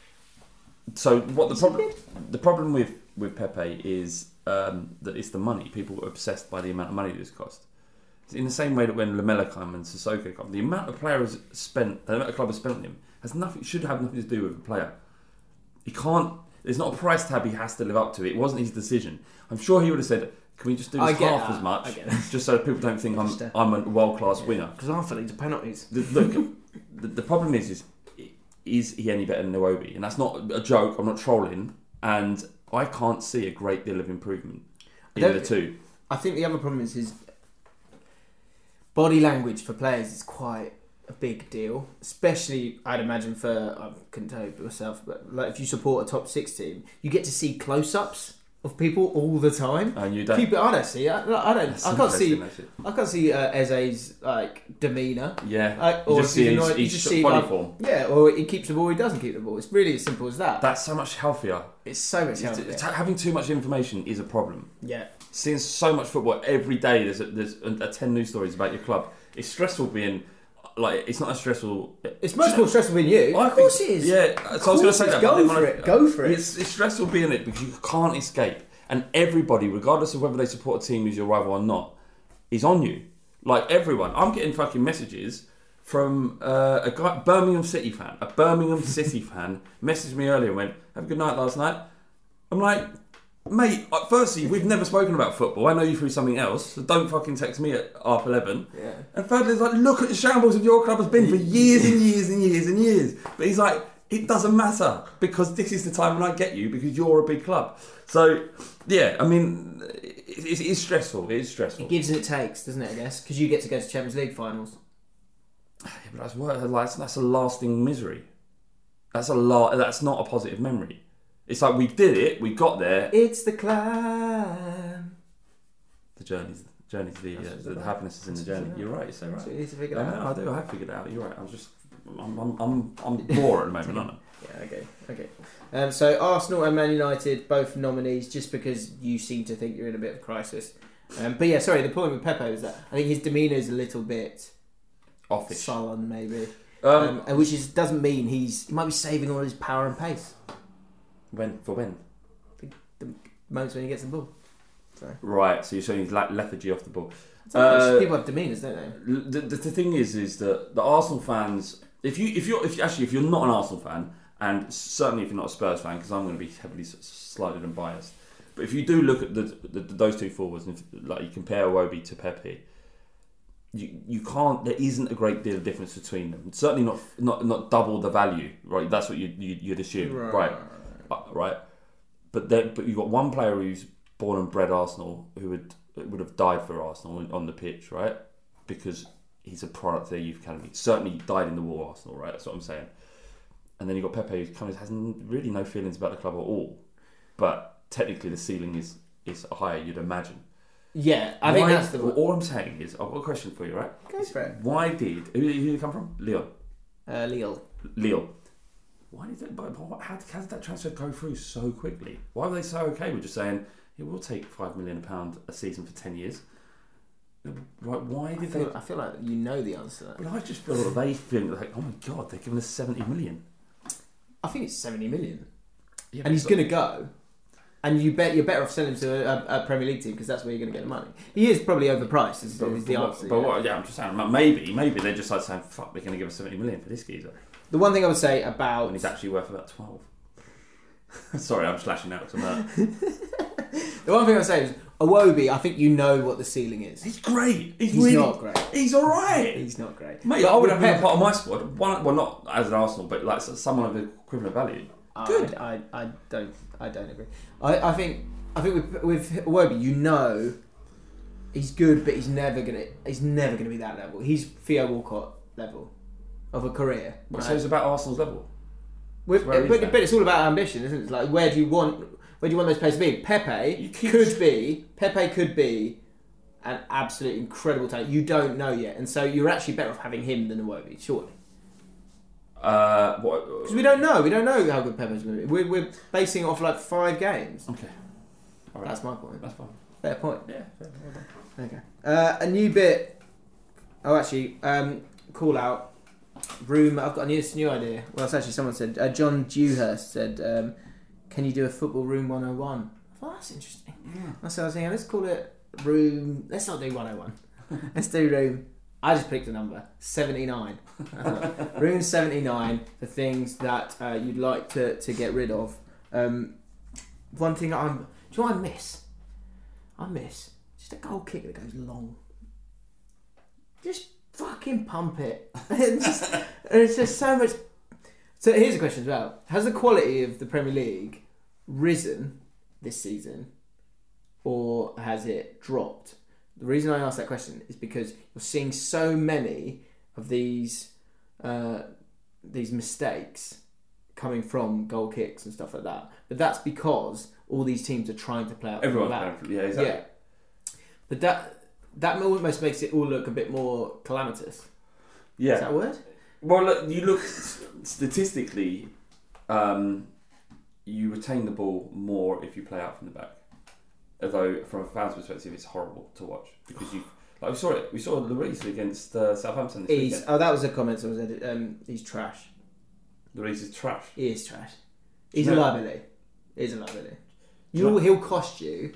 So what the problem? The problem with with Pepe is um, that it's the money. People are obsessed by the amount of money this cost. It's in the same way that when Lamella came and Sissoko came, the amount of players spent, the amount of club has spent on him has nothing. Should have nothing to do with the player. He can't. There's not a price tab he has to live up to. It wasn't his decision. I'm sure he would have said, "Can we just do I this get half that. as much, I get that. just so that people don't think I'm Just, uh, I'm a world class winner." Because half of these are penalties. The, look, the, the problem is, is is he any better than Nwobi? And that's not a joke. I'm not trolling. And I can't see a great deal of improvement in don't- the two. I think the other problem is his body language for players is quite a big deal. Especially, I'd imagine, for, I couldn't tell you myself, but like if you support a top six team, you get to see close-ups of people all the time. And you don't. People, I don't see. I, I don't. That's I can't see. interesting, that's it. I can't see uh, Eze's like demeanour. Yeah, Like, you or just if he's see his, annoyed, you his just see body like, form. Yeah, or he keeps the ball, or he doesn't keep the ball. It's really as simple as that. That's so much healthier. it's so much It's- healthier. it's- having too much information is a problem. Yeah. Seeing so much football every day, there's a, there's a, a ten news stories about your club. It's stressful being like it's not as stressful. It's much more stressful than you. I Of course think- it is. Yeah, Of so I was going to course say it's- that. but I Go didn't for wanna- it. Go for it. It's, it's stressful being it because you can't escape, and everybody, regardless of whether they support a team who's your rival or not, is on you. Like everyone, I'm getting fucking messages from uh, a guy, Birmingham City fan, a Birmingham City fan, messaged me earlier and went, "Have a good night last night." I'm like, mate, uh, firstly, we've never spoken about football. I know you through something else, so don't fucking text me at half eleven. Yeah. And thirdly, it's like, look at the shambles that your club has been for years and years and years and years. But he's like, it doesn't matter because this is the time when I get you because you're a big club. So, yeah, I mean, it, it is stressful. It is stressful. It gives and it takes, doesn't it? I guess because you get to go to Champions League finals. Yeah, but that's what, like, that's a lasting misery. That's a lot. That's not a positive memory. It's like we did it, we got there. It's the climb. The journey's, journey's the, uh, the, the happiness is in the That's journey. what You're right. You're so right. So you need to figure I, that know, I out. do. I have figured it out. You're right. I was just, I'm, I'm, I'm, I'm bored at the moment, aren't I? Yeah. Okay. Okay. Um, so Arsenal and Man United both nominees, just because you seem to think you're in a bit of crisis. Um, but yeah, sorry. The point with Pepe is that I think his demeanour is a little bit Offish. sullen, maybe, Um, um, and which is doesn't mean he's he might be saving all his power and pace. when for when? The moments when he gets the ball. Sorry. Right. So you're showing his le- lethargy off the ball. Sometimes Uh, people have demeanours, don't they? The, the, the thing is, is that the Arsenal fans, if you, if you're, if you, actually, if you're not an Arsenal fan, and certainly if you're not a Spurs fan, because I'm going to be heavily s- slighted and biased, but if you do look at the, the, those two forwards, and if, like you compare Iwobi to Pepe, you you can't. There isn't a great deal of difference between them. Certainly not not not double the value, right? That's what you, you you'd assume, right? Right. Uh, right. But then, but you've got one player who's born and bred Arsenal who would would have died for Arsenal on the pitch, right? Because he's a product of their youth academy. Certainly died in the war, Arsenal, right? That's what I'm saying. And then you've got Pepe, who kind of has really no feelings about the club at all. But technically, the ceiling is is higher, you'd imagine. Yeah, I Why, think that's the... All I'm saying is, I've got a question for you, right? Go for it. Why did... Who, who did you come from? Lyon. Uh, Lille. Lille. Why did that... But how, how did that transfer go through so quickly? Why were they so okay with just saying, yeah, we'll take five million pounds a season for ten years? Right, why did I feel, they... I feel like you know the answer to that. But I just feel that they think like, oh my God, they're giving us seventy million. I think it's seventy million. Yeah, and he's going to go. And you bet you're better off selling him to a, a Premier League team because that's where you're going to get the money. He is probably overpriced. Is, but, is the but, answer. But yeah. what, yeah, I'm just saying, maybe, maybe they're just like saying, fuck, they're going to give us seventy million for this geezer. The one thing I would say about... And he's actually worth about twelve. Sorry, I'm slashing out because I'm The one thing I would say is, Iwobi, I think you know what the ceiling is. He's great. He's, He's really, not great. He's all right. He's not great. Mate, But I would with have him Pep- a part of my squad. One, well, not as an Arsenal, but like someone of equivalent value. Good. I, I, I don't I don't agree. I, I think I think with with Iwobi, you know, he's good, but he's never gonna he's never gonna be that level. He's Theo Walcott level of a career. Well, right? So it's about Arsenal's level. With, where he's but, at. but it's all about ambition, isn't it? It's like where do you want where do you want those players to be? Pepe You keep- could be Pepe could be an absolute incredible talent. You don't know yet, and so you're actually better off having him than Iwobi, surely. Uh, what? Because we don't know. We don't know how good Pepe's going to be. We're, we're basing it off like five games. Okay. All right. That's my point. That's fine. Fair point. Yeah. Fair, well done. Okay. Uh, a new bit. Oh, actually, um, call out. Room. I've got a new, new idea. Well, it's actually someone said. Uh, John Dewhurst said, um, "Can you do a football room one oh one?" I thought that's interesting. Yeah. That's what I was saying. Let's call it room. Let's not do one oh one. Let's do room. I just picked a number, seventy-nine. Room seventy-nine, the things that uh, you'd like to, to get rid of. Um, one thing I'm... Do you know what I miss? I miss just a goal kick that goes long. Just fucking pump it. it's, just, it's just so much... So here's a question as well. Has the quality of the Premier League risen this season, or has it dropped? The reason I ask that question is because you're seeing so many of these uh, these mistakes coming from goal kicks and stuff like that. But that's because all these teams are trying to play out from the Everyone's back. playing for- yeah, exactly. Yeah. But that that almost makes it all look a bit more calamitous. Yeah. Is that a word? Well, look, you look statistically, um, you retain the ball more if you play out from the back. Although, from a fan's perspective, it's horrible to watch because you, like we saw it, we saw Lloris against uh, Southampton this He's, weekend. oh, that was a comment. So was edit, um, he's trash. Lloris is trash. He is trash. He's No. a liability. He's a liability. you You'll, he'll cost you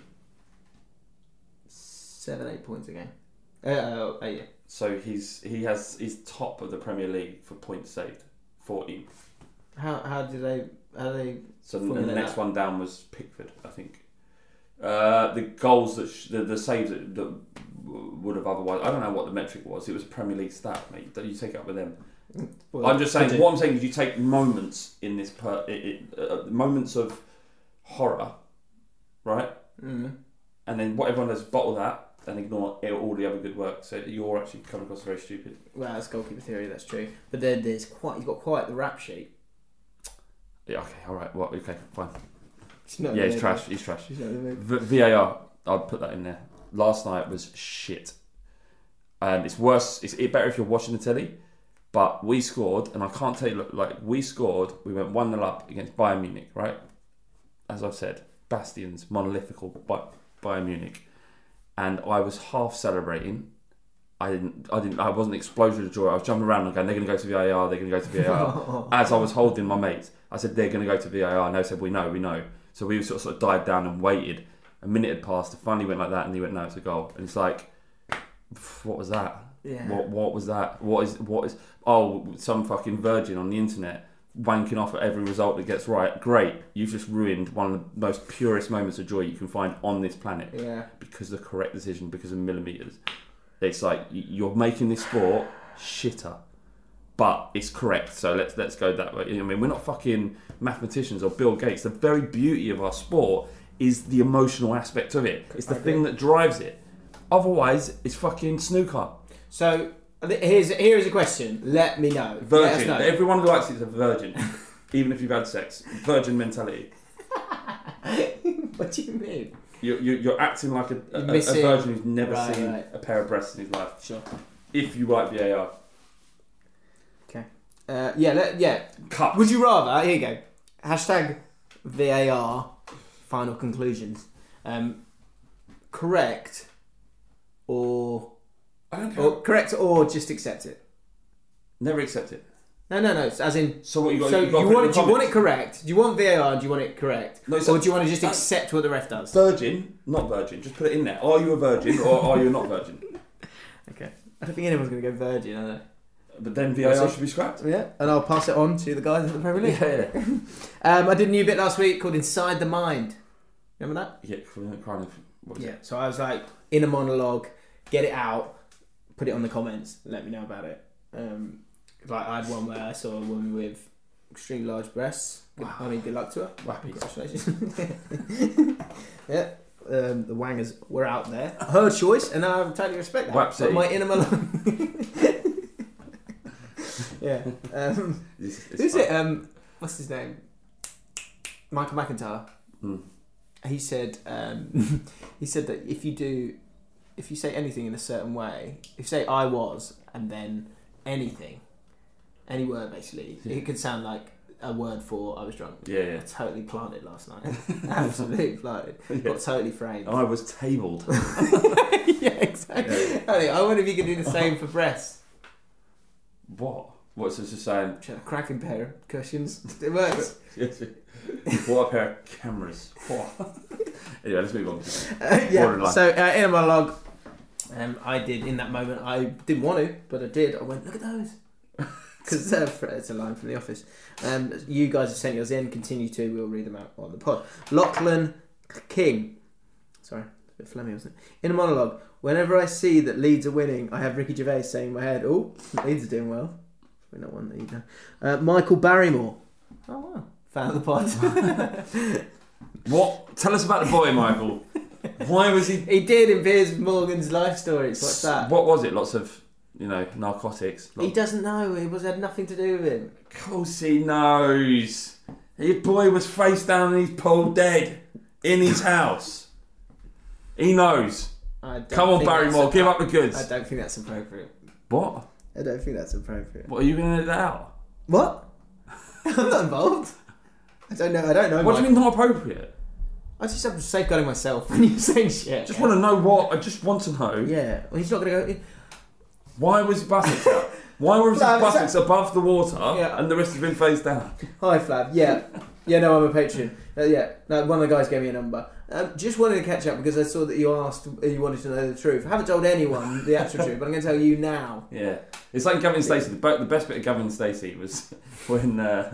seven, eight points a game. Uh, uh, uh, yeah. So he's he has he's top of the Premier League for points saved, fourteen. How how do they how do they? So the formulate next that? one down was Pickford, I think. Uh, the goals that sh- the, the saves that, that w- would have otherwise, I don't know what the metric was. It was a Premier League stat, mate. Don't you take it up with them? Well, I'm just could saying. do. What I'm saying is, you take moments in this per, it, it, uh, moments of horror, right? Mm. And then what everyone does, bottle that and ignore all the other good work. So you're actually coming across very stupid. Well, that's goalkeeper theory. That's true. But then there's quite. He's got quite the rap sheet. Yeah. Okay. All right. Well. Okay. Fine. It's not Yeah. He's the- trash. He's trash. it's not the- V- VAR, I'd put that in there. Last night was shit. And it's worse, it's better if you're watching the telly, but we scored, and I can't tell you, look, like, we scored, we went one nil up against Bayern Munich, right? As I've said, bastions, monolithical Bayern Munich. And I was half celebrating. I didn't, I didn't, I wasn't explosion of joy. I was jumping around and going, they're going to go to V A R, they're going to go to V A R. As I was holding my mates, I said, they're going to go to V A R, and they said, we know, we know. So we sort of, sort of died down and waited. A minute had passed. It finally went like that, and he went, "No, it's a goal." And it's like, what was that? Yeah. What What was that? What is What is? Oh, some fucking virgin on the internet wanking off at every result that gets right. Great, you've just ruined one of the most purest moments of joy you can find on this planet. Yeah. Because of the correct decision, because of millimeters. It's like you're making this sport shitter. But it's correct, so let's let's go that way. I mean, we're not fucking mathematicians or Bill Gates. The very beauty of our sport is the emotional aspect of it. It's the thing that drives it. Otherwise, it's fucking snooker. So Here's here's a question. Let me know. Virgin. Let us know. Everyone who likes it is a virgin, even if you've had sex. Virgin mentality. What do you mean? You're, you're, you're acting like a, a, a virgin who's never right, seen right. a pair of breasts in his life. Sure. If you like V A R. Okay. Uh, yeah, let, yeah. Cups. Would you rather, here you go, hashtag V A R, final conclusions, um, correct or, I don't care. or correct or just accept it? Never accept it. No, no, no, it's as in, So what you got? so you, got you, to want put it, in do the you want it comments. correct? Do you want V A R or do you want it correct? No, so- or do you want to just uh, accept what the ref does? Virgin, not virgin. Just put it in there. Are you a virgin or are you not virgin? Okay. I don't think anyone's going to go virgin, are they? But then V A R should be scrapped. Yeah, and I'll pass it on to the guys at the Premier League. Yeah, yeah. um, I did a new bit last week called Inside the Mind. Remember that? Yeah, kind of. What was Yeah. it? So I was like, in a monologue, get it out, put it on the comments, let me know about it. Um, like I had one where I saw a woman with extremely large breasts. Wow. I mean, good luck to her. Wow. Congratulations. Yeah. Um, the wangers were out there. Her choice, and I totally respect that. Wapsie. But my inner monologue. Yeah. Um, It's- it's who's fun. it? Um, what's his name? Michael McIntyre. Hmm. He said. Um, he said that if you do, if you say anything in a certain way, if you say "I was" and then anything, any word basically, Yeah. it could sound like a word for "I was drunk." Yeah, yeah. I totally planted last night. Absolutely planted. Yeah. Got totally framed. I was tabled. Yeah, exactly. Honey, I wonder if you could do the same for breasts. What? What's this just saying? A cracking pair of cushions. It works. What a pair of cameras. Anyway, let's move on. Uh, yeah. Borderline. So uh, in a monologue, um, I did in that moment. I didn't want to, but I did. I went, look at those, because uh, it's a line from The Office. Um, you guys have sent yours in. Continue to. We'll read them out on the pod. Lachlan King. Sorry, it's a bit phlegmy, wasn't it? In a monologue, whenever I see that Leeds are winning, I have Ricky Gervais saying in my head, "Oh, Leeds are doing well." We're not one that you know. Uh, Michael Barrymore. Oh wow, fan of the pod. What? Tell us about the boy, Michael. Why was he? He did in Piers Morgan's life stories. What's that? What was it? Lots of, you know, narcotics. He doesn't know. It was had nothing to do with him. Of course he knows. Your boy was face down in his pool dead in his house. He knows. I don't Come on, think Barrymore, that's give up the goods. I don't think that's appropriate. What? I don't think that's appropriate. What, are you going to edit that out? What? I'm not involved. I don't know. I don't know. What do you Michael. mean not appropriate? I just am safeguarding myself when you're saying shit. I just want to know what. I just want to know. Yeah. Well, he's not going to go. Why was buttocks out? Why was his Flav, is buttocks that- above the water Yeah. and the rest of him face down? Hi, Flav. Yeah. Yeah, no, I'm a patron. Uh, yeah. No, one of the guys gave me a number. Um, just wanted to catch up because I saw that you asked, you wanted to know the truth. I haven't told anyone the actual truth, but I'm going to tell you now. Yeah, it's like Gavin Stacey. The, bo- the best bit of Gavin Stacey was when uh,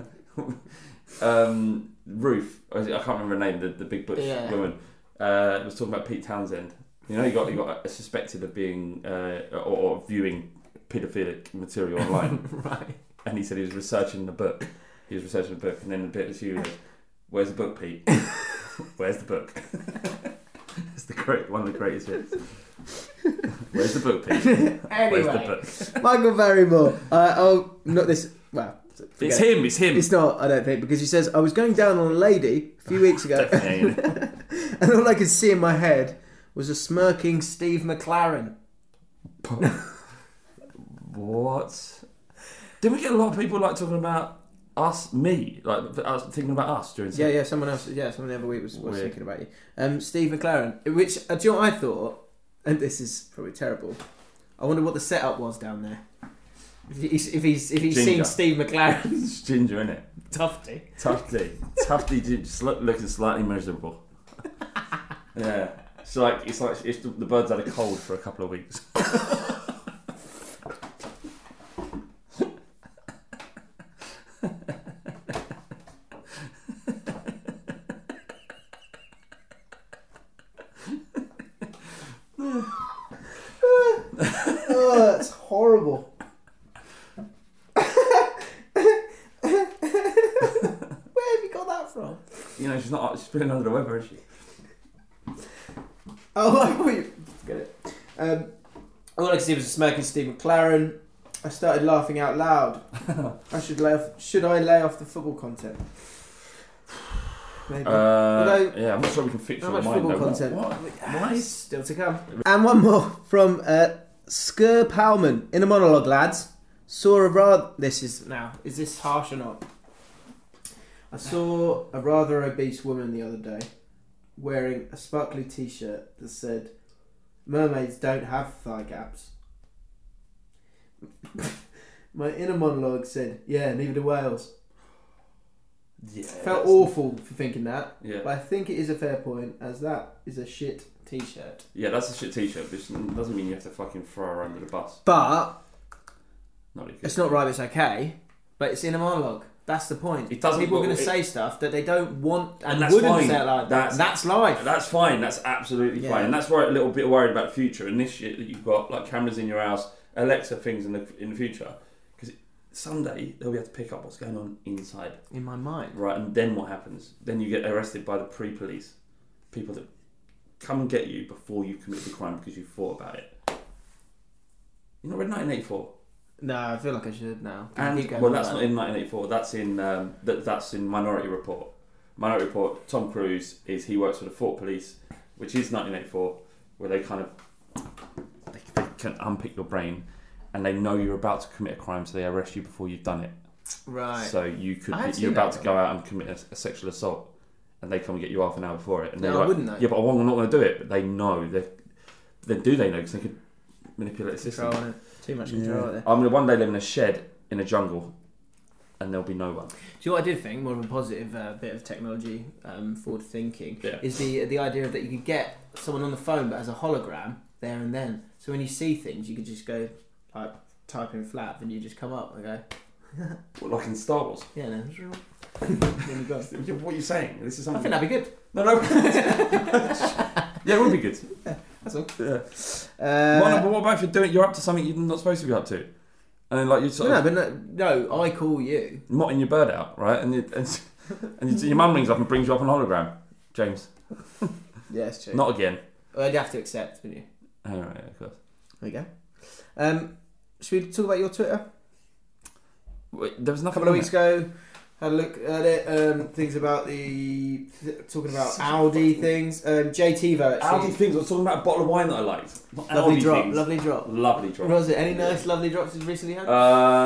um, Ruth, I can't remember her name, the, the big butch Yeah. woman, uh, was talking about Pete Townsend. You know, he got he got suspected of being uh, or, or viewing paedophilic material online, Right. and he said he was researching the book. He was researching the book, and then the bit was you. Where's the book, Pete? Where's the book? It's the great one of the greatest hits. Where's the book, Pete? Where's the Anyway, book? Michael Barrymore. Uh, oh, not this. Well, It's forget it. him. It's him. It's not, I don't think, because he says, I was going down on a lady a few weeks ago, and all I could see in my head was a smirking Steve McLaren. What? Did we get a lot of people like talking about us, me, like us thinking about us during? Yeah, yeah, someone else, yeah, someone the other week was, was Weird. thinking about you. Um, Steve McLaren, which, uh, do you know what I thought? And this is probably terrible. I wonder what the setup was down there. If he's, if he's, if he's seen Ginger. Steve McLaren. It's ginger, innit? Tufty. Tufty, Tufty, just look, looking slightly miserable. Yeah, it's like it's like if the, the birds had a cold for a couple of weeks. Oh, that's horrible. Where have you got that from? You know, she's not. She's feeling under the weather, is she? Oh, I thought you... Forget it. Um, All I could see was a smirking Steve McLaren. I started laughing out loud. I should lay off. Should I lay off the football content? Maybe. Uh, Although, yeah, I'm not sure we can fix how your much mind. football though. content? What? What? Ah, it's still to come. And one more from uh, Skur Palman. In a monologue, lads. Saw a rather... This is... Now, is this harsh or not? I saw a rather obese woman the other day wearing a sparkly t-shirt that said, mermaids don't have thigh gaps. My inner monologue said, yeah, neither do whales. Yeah, Felt awful for thinking that, Yeah. but I think it is a fair point, as that is a shit t-shirt. Yeah, that's a shit t-shirt, which doesn't mean you have to fucking throw her under the bus. But Not really good. it's not right, it's okay, but it's in a monologue. That's the point. It doesn't- People are going to it- say stuff that they don't want and, And that's wouldn't fine. say it like that. That's- That's life. That's fine. That's absolutely Yeah. fine, and that's why I'm a little bit worried about the future and this shit that you've got, like cameras in your house, Alexa things in the in the future, because someday they'll be able to pick up what's going on inside, In my mind. right? And then what happens? Then you get arrested by the pre-police, people that come and get you before you commit the crime because you thought about it. You not read nineteen eighty-four? No, I feel like I should now. And Keep going well, on that's about not it. in nineteen eighty-four. That's in um, that, that's in Minority Report. Minority Report. Tom Cruise is he works for the Thought Police, which is nineteen eighty-four, where they kind of they, they can unpick your brain, and they know you're about to commit a crime, so they arrest you before you've done it. Right. So you could I have be, seen you're about that to go out and commit a, a sexual assault, and they come and get you half an hour before it. And No, they're I like, wouldn't know. Yeah, but I'm not going to do it. But they know. They then do they know because they could manipulate the system. Control on it. Too much control there. I'm going to one day live in a shed in a jungle, and there'll be no one. Do you know what I did think? More of a positive uh, bit of technology, um, forward thinking, Yeah. is the the idea of that you could get someone on the phone but as a hologram there and then. So when you see things, you could just go like type in flat, and you just come up and go, What, like in Star Wars? yeah, no. Then you go. What are you saying? This is I something. think that'd be good. No, no. Yeah, it would be good. That's all. Yeah. Uh, Well, no, but what about if you're doing? You're up to something you're not supposed to be up to, and then like you sort no, of but no, no, I call you. motting your bird out, right? And you, and, and you, your mum rings up and brings you up on hologram, James. Yeah, it's true. Not again. Well, you'd have to accept, wouldn't you? Oh, right, of course. There you go. Um, should we talk about your Twitter? Wait, there was A nothing couple of on weeks there. ago, had a look at it. Um, things about the talking about Audi things. Um, J TiVo actually. Audi things. I was talking about a bottle of wine that I liked. Not Lovely Audi drop. things. Lovely drop. Lovely What drop. was it? Any nice lovely drops you've recently had?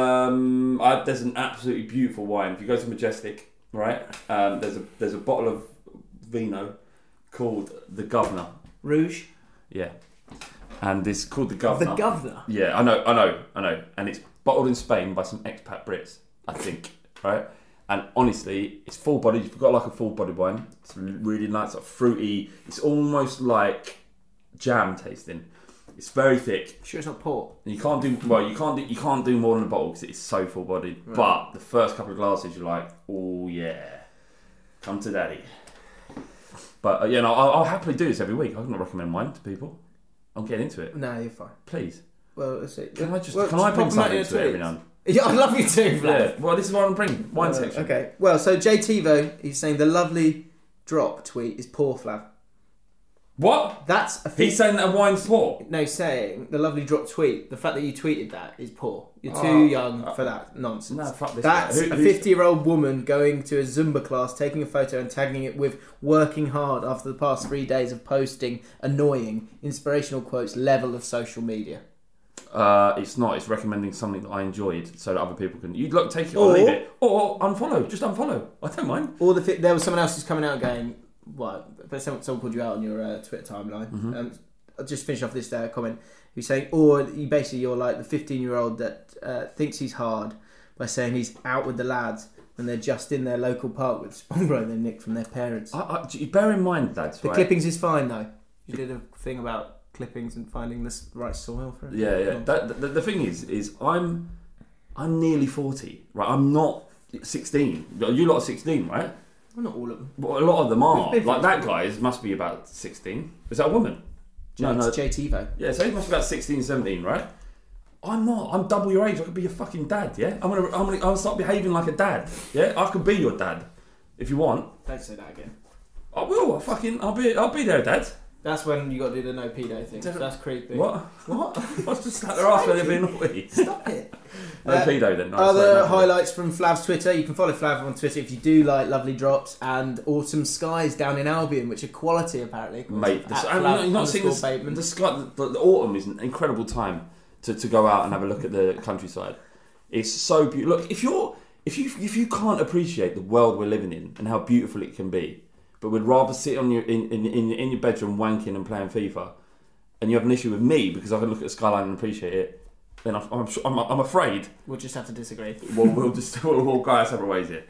Um, I, there's an absolutely beautiful wine. If you go to Majestic, right? Um, there's a there's a bottle of vino called the Governor. Rouge. Yeah, and it's called the Governor. The Governor. Yeah, I know, I know, I know. And it's bottled in Spain by some expat Brits, I think, right? And honestly, it's full bodied. You've got like a full bodied wine. It's really nice, like fruity. It's almost like jam tasting. It's very thick. Sure, it's not port. And you can't do well. You can't do you can't do more than a bottle because it's so full bodied. Right. But the first couple of glasses, you're like, oh yeah, come to daddy. But uh, you know, I'll, I'll happily do this every week. I can recommend wine to people. I'm getting into it. No, you're fine. Please, Well, let's see. can I just Well, can I bring pop them out something in to your it every tweets. now and then? Yeah, I love you too, Vlad. Yeah. Well, this is what I'm bringing. Wine Uh, section. Okay. Well, so J TiVo, he's saying the lovely drop tweet is poor, Flav. What? That's a He's saying that a wine's poor. No, saying the lovely drop tweet. The fact that you tweeted that is poor. You're too Oh, young uh, for that nonsense. No, fuck this That's guy. Who- a who's- fifty-year-old woman going to a Zumba class, taking a photo and tagging it with "working hard" after the past three days of posting annoying, inspirational quotes. Level of social media. Uh, it's not. It's recommending something that I enjoyed, so that other people can. You'd look, take it Or- or leave it, or unfollow. Just unfollow. I don't mind. Or the fi- there was someone else who's coming out going, "What?" But someone, someone called you out on your uh, Twitter timeline. Mm-hmm. Um, I'll just finish off this uh, comment. Who's saying, or you basically you're like the fifteen-year-old that uh, thinks he's hard by saying he's out with the lads when they're just in their local park with Spongro they nicked from their parents. I, I, you bear in mind, lads. The right? clippings is fine though. You did a thing about clippings and finding the s- right soil for it. Yeah, yeah. That, the, the thing is, is I'm, I'm nearly forty, right? I'm not sixteen. You lot are sixteen, right? Well, not all of them. Well, a lot of them are. We've been Like that friends guy is, must be about sixteen. Is that a woman? No, it's J TiVo. Yeah, so he must be about sixteen, seventeen, right? I'm not. I'm double your age. I could be your fucking dad, yeah? I'm gonna, I'm gonna, I'm gonna start behaving like a dad, yeah? I could be your dad if you want. Don't say that again. I will. I fucking, I'll be, I'll be there, dad. That's when you got to do the no pedo thing. So that's creepy. What? What? What's just slap their ass when they're being naughty? Stop it. No Uh, pedo then. Nice, Other no pedo. highlights from Flav's Twitter. You can follow Flav on Twitter if you do like lovely drops and autumn skies down in Albion, which are quality apparently. Mate, the, At I mean, Flav you're not seeing underscore this, Bateman. the, sky, the, the autumn is an incredible time to, to go out and have a look at the countryside. It's so beautiful. Look, if you're if you if you can't appreciate the world we're living in and how beautiful it can be, but would rather sit on your in, in, in, in your bedroom wanking and playing FIFA, and you have an issue with me because I can look at the skyline and appreciate it, then I'm I'm, I'm, I'm afraid We'll just have to disagree. we'll, we'll just we'll, we'll go our separate ways here.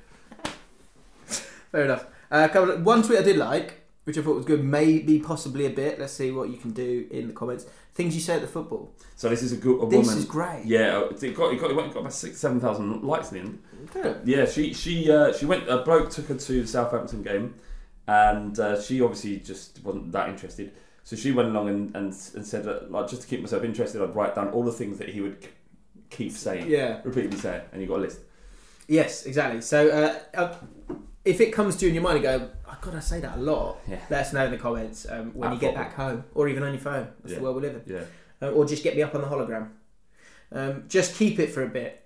Fair enough. Uh, a couple of, one tweet I did like, which I thought was good, maybe possibly a bit. Let's see what you can do in the comments. Things you say at the football. So this is a good a This woman. is great. Yeah, it got it got, it got about six seven thousand likes in the end. Yeah. Yeah, she she uh, she went. A bloke took her to the Southampton game, and uh, she obviously just wasn't that interested. So she went along and and, and said, uh, like, just to keep myself interested, I'd write down all the things that he would k- keep saying, Yeah. repeatedly saying, and you got a list. Yes, exactly. So uh, uh, if it comes to you in your mind and go, oh, God, I say that a lot, Yeah. let us know in the comments um, when At you get football. back home, or even on your phone. That's Yeah. the world we live in. Yeah, Uh, or just get me up on the hologram. Um, just keep it for a bit.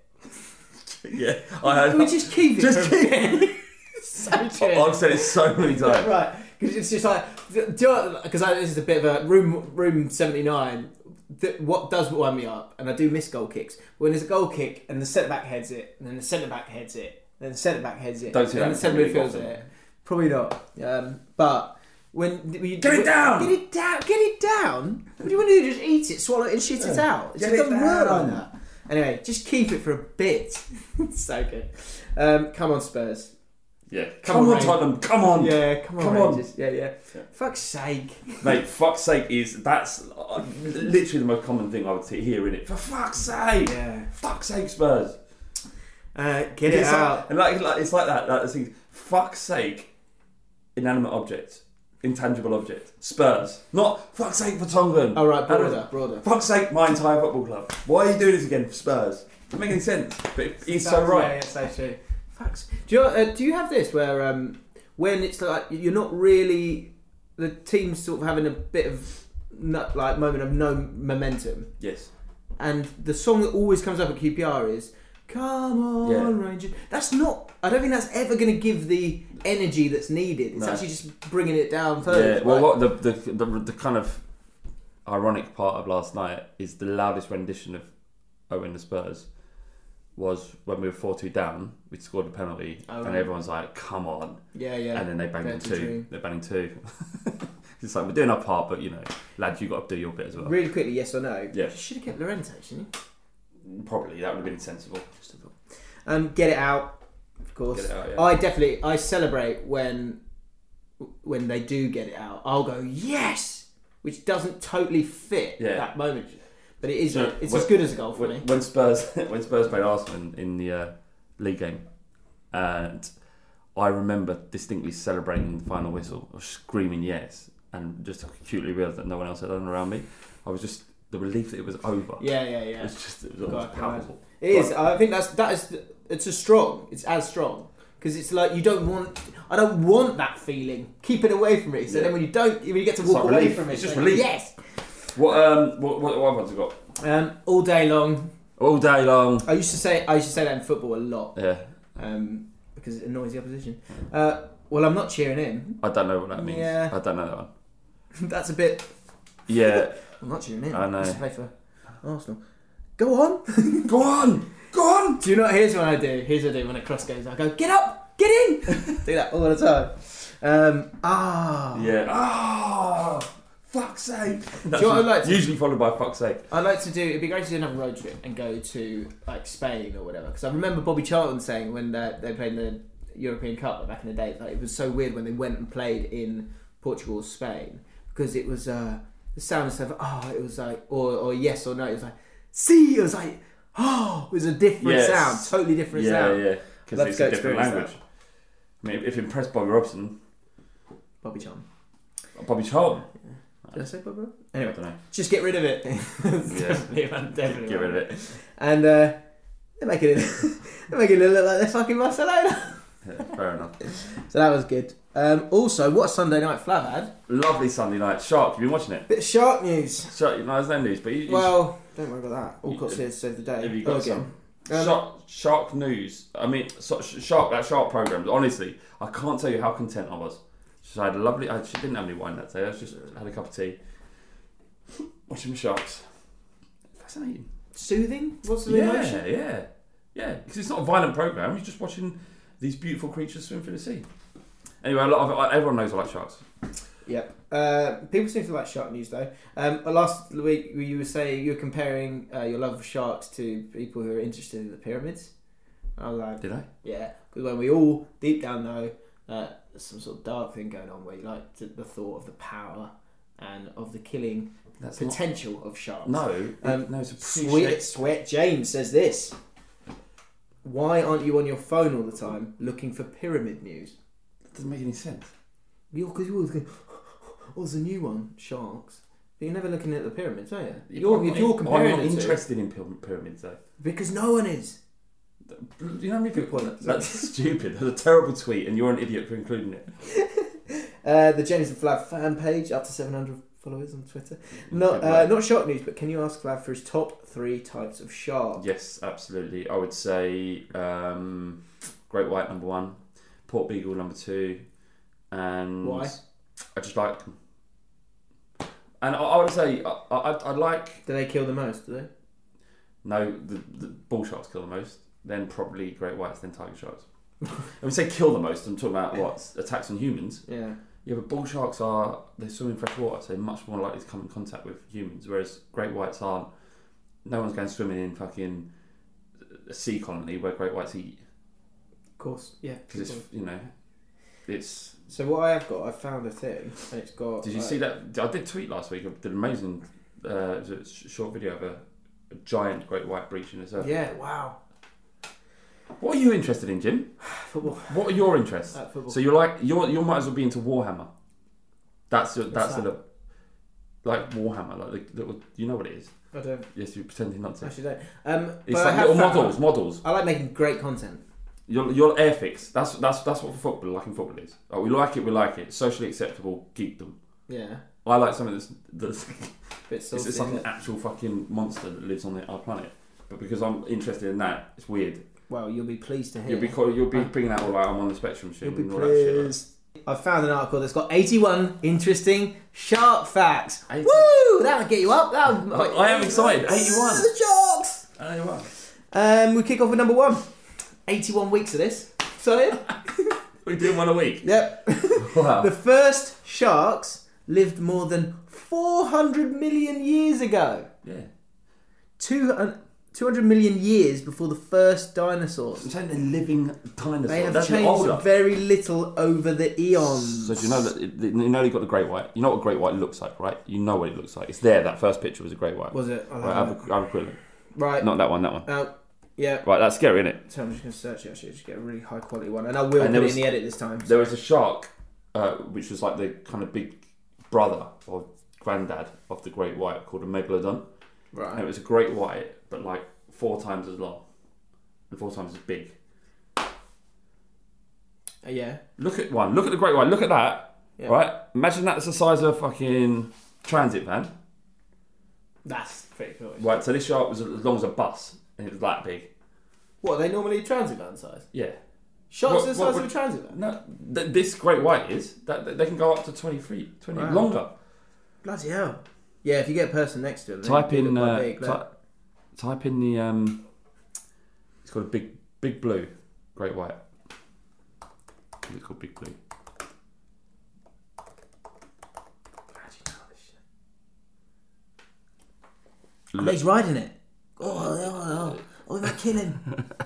yeah. I Can we just keep it Just for keep- a bit? So true. I've said it so many times. Right, because it's just like, because this is a bit of a room room seventy-nine. Th- what does wind me up, and I do miss goal kicks. When there's a goal kick and the centre back heads it, and then the centre back heads it, then the centre back heads it, Don't see and that the centre really midfields often. it. Probably not. Um, but when you Get it down! get it down, get it down. What do you want to do? Just eat it, swallow it, and shit it out. It Get just it doesn't work down. like that. Anyway, just keep it for a bit. So good. Um, come on, Spurs. Yeah, Come come, on, on, Ray. Tottenham, come on. Yeah, come on, Come on. Rangers. Yeah, yeah, Yeah. Fuck's sake. Mate, fuck's sake is that's uh, literally the most common thing I would hear in it. For fuck's sake, Yeah. fuck's sake, Spurs. Uh, get it It's out. like, and like, like it's like that. Like, it's thing, fuck's sake, inanimate object, intangible object. Spurs, not fuck's sake for Tongan. Oh, right, broader, And- broader. Fuck's sake, my entire football club. Why are you doing this again for Spurs? Doesn't make any sense. But he's so Yeah, right. yeah, so true. Facts. Do you, uh, do you have this where um, when it's like you're not really the team's sort of having a bit of no, like moment of no momentum, Yes. and the song that always comes up at Q P R is "Come on, Yeah. Rangers." That's not. I don't think that's ever going to give the energy that's needed. It's No. actually just bringing it down further. Yeah. Well, Like- what the, the the the kind of ironic part of last night is the loudest rendition of "Owen the Spurs" was when we were four two down. We scored a penalty, Oh, and right. everyone's like, "Come on!" yeah, yeah. And then they banged in That's two. true. They're banging two. It's like we're doing our part, but you know, lads, you got to do your bit as well. Really quickly, yes or no? Yeah. You should have kept Llorente, shouldn't you? Probably that would have been sensible. Just a thought. Um, get it out, of course. Get it out, yeah. I definitely I celebrate when when they do get it out. I'll go yes, which doesn't totally fit Yeah. that moment, but it is. So, it's when- as good as a goal for when, me. when Spurs when Spurs played Arsenal in the uh, league game, and I remember distinctly celebrating the final whistle, or screaming yes, and just acutely realised that no one else had done around me. I was just the relief that it was over. Yeah, yeah, yeah. It's just it was God, almost I can palpable. It is. I think that's that is. It's as strong. It's as strong because it's like you don't want. I don't want that feeling. Keep it away from me. So Yeah. then when you don't, when you get to It's walk like away relief. from it, It's just like, relief. Yes. What um what what, what ones have got? Um, all day long. All day long. I used to say. I used to say that in football a lot. Yeah, Um, because it annoys the opposition. Uh, well, I'm not cheering him. I don't know what that means. Yeah. I don't know that one. That's a bit. Yeah, I'm not cheering him. I know. I used to play for Arsenal. Go on. go on, go on. Do you know? Here's what I do. Here's what I do when a cross goes. I go, get up, get in. Do that all the time. Um, ah. Yeah. Ah, fuck's sake. That's you know what I'd like to- usually followed by fuck's sake. I'd like to do. It'd be great to do another road trip and go to like Spain or whatever. Because I remember Bobby Charlton saying when uh, they played in the European Cup back in the day, like, it was so weird when they went and played in Portugal or Spain because it was uh, the sound and stuff. Oh, it was like or or yes or no. It was like see. It was like oh, it was a different Yes. sound, totally different Yeah, sound. yeah. Because Let's it's go a different experience language. I mean, if you impressed Bobby Robson, Bobby Charlton. Bobby Charlton. Did I say Bobby Charlton? I Anyway, don't know. just get rid of it. definitely, man, definitely. Get rid of it. And uh, they're making it. They're making it look like they're fucking Barcelona. Yeah, fair enough. So that was good. Um, also, what a Sunday night Flav had. Lovely Sunday night. Shark, have you been watching it? Bit of shark news. Shark, no, there's no news, but you, you Well, don't worry about that. Alcott's here to save the day. have you got Again. some? Um, Shark, shark news. I mean, so, shark. That shark program. Honestly, I can't tell you how content I was. She had a lovely. I, she didn't have any wine that day. I was just had a cup of tea, watching the sharks. Fascinating. Soothing? What's the Yeah, emotion? yeah, yeah. Because it's not a violent program. You're just watching these beautiful creatures swim through the sea. Anyway, a lot of everyone knows I like sharks. Yep. Uh, people seem to like shark news though. Um, last week you were saying you were comparing uh, your love of sharks to people who are interested in the pyramids. I was like, Did I? yeah, because when we all deep down know uh, there's some sort of dark thing going on where you like to, the thought of the power and of the killing That's potential of sharks. not, no. Um, it, no, it's Sweet appreciate. Sweat James says this. Why aren't you on your phone all the time looking for pyramid news? That doesn't make any sense. You're because you always go, oh, there's a new one, sharks. But you're never looking at the pyramids, are you? You're, I'm if you're not- comparing I'm not it to- interested in pyra- pyramids though. because no one is. Do you know how many people? point. That's stupid. That's a terrible tweet, and you're an idiot for including it. Uh, the James and Flav fan page up to seven hundred followers on Twitter. Not Good uh, work. not shark news, but can you ask Flav for his top three types of shark? Yes, absolutely. I would say um, great white number one, port beagle number two, and Why? I just like them. And I, I would say I, I, I like Do they kill the most? Do they? no the, the bull sharks kill the most, then probably great whites, then tiger sharks. I would say kill the most. I'm talking about what attacks on humans. Yeah. Yeah, but bull sharks are they swim in fresh water, so they're much more likely to come in contact with humans. Whereas great whites aren't. No one's going swimming in fucking a sea colony where great whites eat Of course. Yeah. because it's you know it's. So what I have got, I found a thing, and it's got. Did you uh, see that? I did tweet last week. I did an amazing uh, it was a sh- short video of a, a giant great white breaching a surf. Yeah. Wow. What are you interested in, Jim? Football. What are your interests? Uh, football. So you're like you're you might as well be into Warhammer. That's your, that's that? the like Warhammer, like the little. You know what it is? I don't. Yes, you're pretending not to. Actually, don't. Um, It's but I like have little found- models, models. I like making great content. You're, you're airfix. That's that's that's what football like in football is. Like, we like it, we like it. Socially acceptable, geekdom. Yeah. I like something that's that's Bit it's, saucy, it's like isn't an it? actual fucking monster that lives on the, our planet. But because I'm interested in that, it's weird. Well, you'll be pleased to hear. You'll be call- you'll be bringing out all like I'm on the spectrum shit. You'll be and all that shit, like- pleased. I found an article that's got eighty-one interesting shark facts. eighty Woo! That'll get you up. That'll, I- I am excited. eighty-one. The sharks. Anyway. Um, we kick off with number one. eighty-one weeks of this. Excited? We're doing one a week. Yep. Wow. The first sharks lived more than four hundred million years ago. Yeah. Two, uh, two hundred million years before the first dinosaurs. I'm saying they're living dinosaurs. They have That's changed older. very little over the eons. So do you know that it- you know you got the great white. You know what a great white looks like, right? You know what it looks like. It's there. That first picture was a great white. Was it? I'll Right, have have a- a, have a quick look. Right. Not that one. That one. Uh, yeah. Right, that's scary, isn't it? So I'm just going to search it actually, just get a really high quality one. And I will And put there it was- in the edit this time. There was a shark, uh, which was like the kind of big brother or granddad of the great white, called a megalodon. Right. And it was a great white, but like four times as long and four times as big. Uh, yeah. Look at one. Look at the great white. Look at that. Yeah. Right. Imagine that's the size of a fucking transit van. That's pretty cool. Right. So this shark was as long as a bus, and it was that big. What, are they normally transit van size? Yeah. Sharks What- are the what size would- of a transit van? No, th- this great white is that that they can go up to twenty feet, twenty Wow. longer. Bloody hell. Yeah, if you get a person next to them, they- Type they in, look quite uh, big, look. ty- type in the um. It's called a big, big blue, great white. It's called big blue. Oh, he's riding it. Oh, oh, oh, oh, they're killing.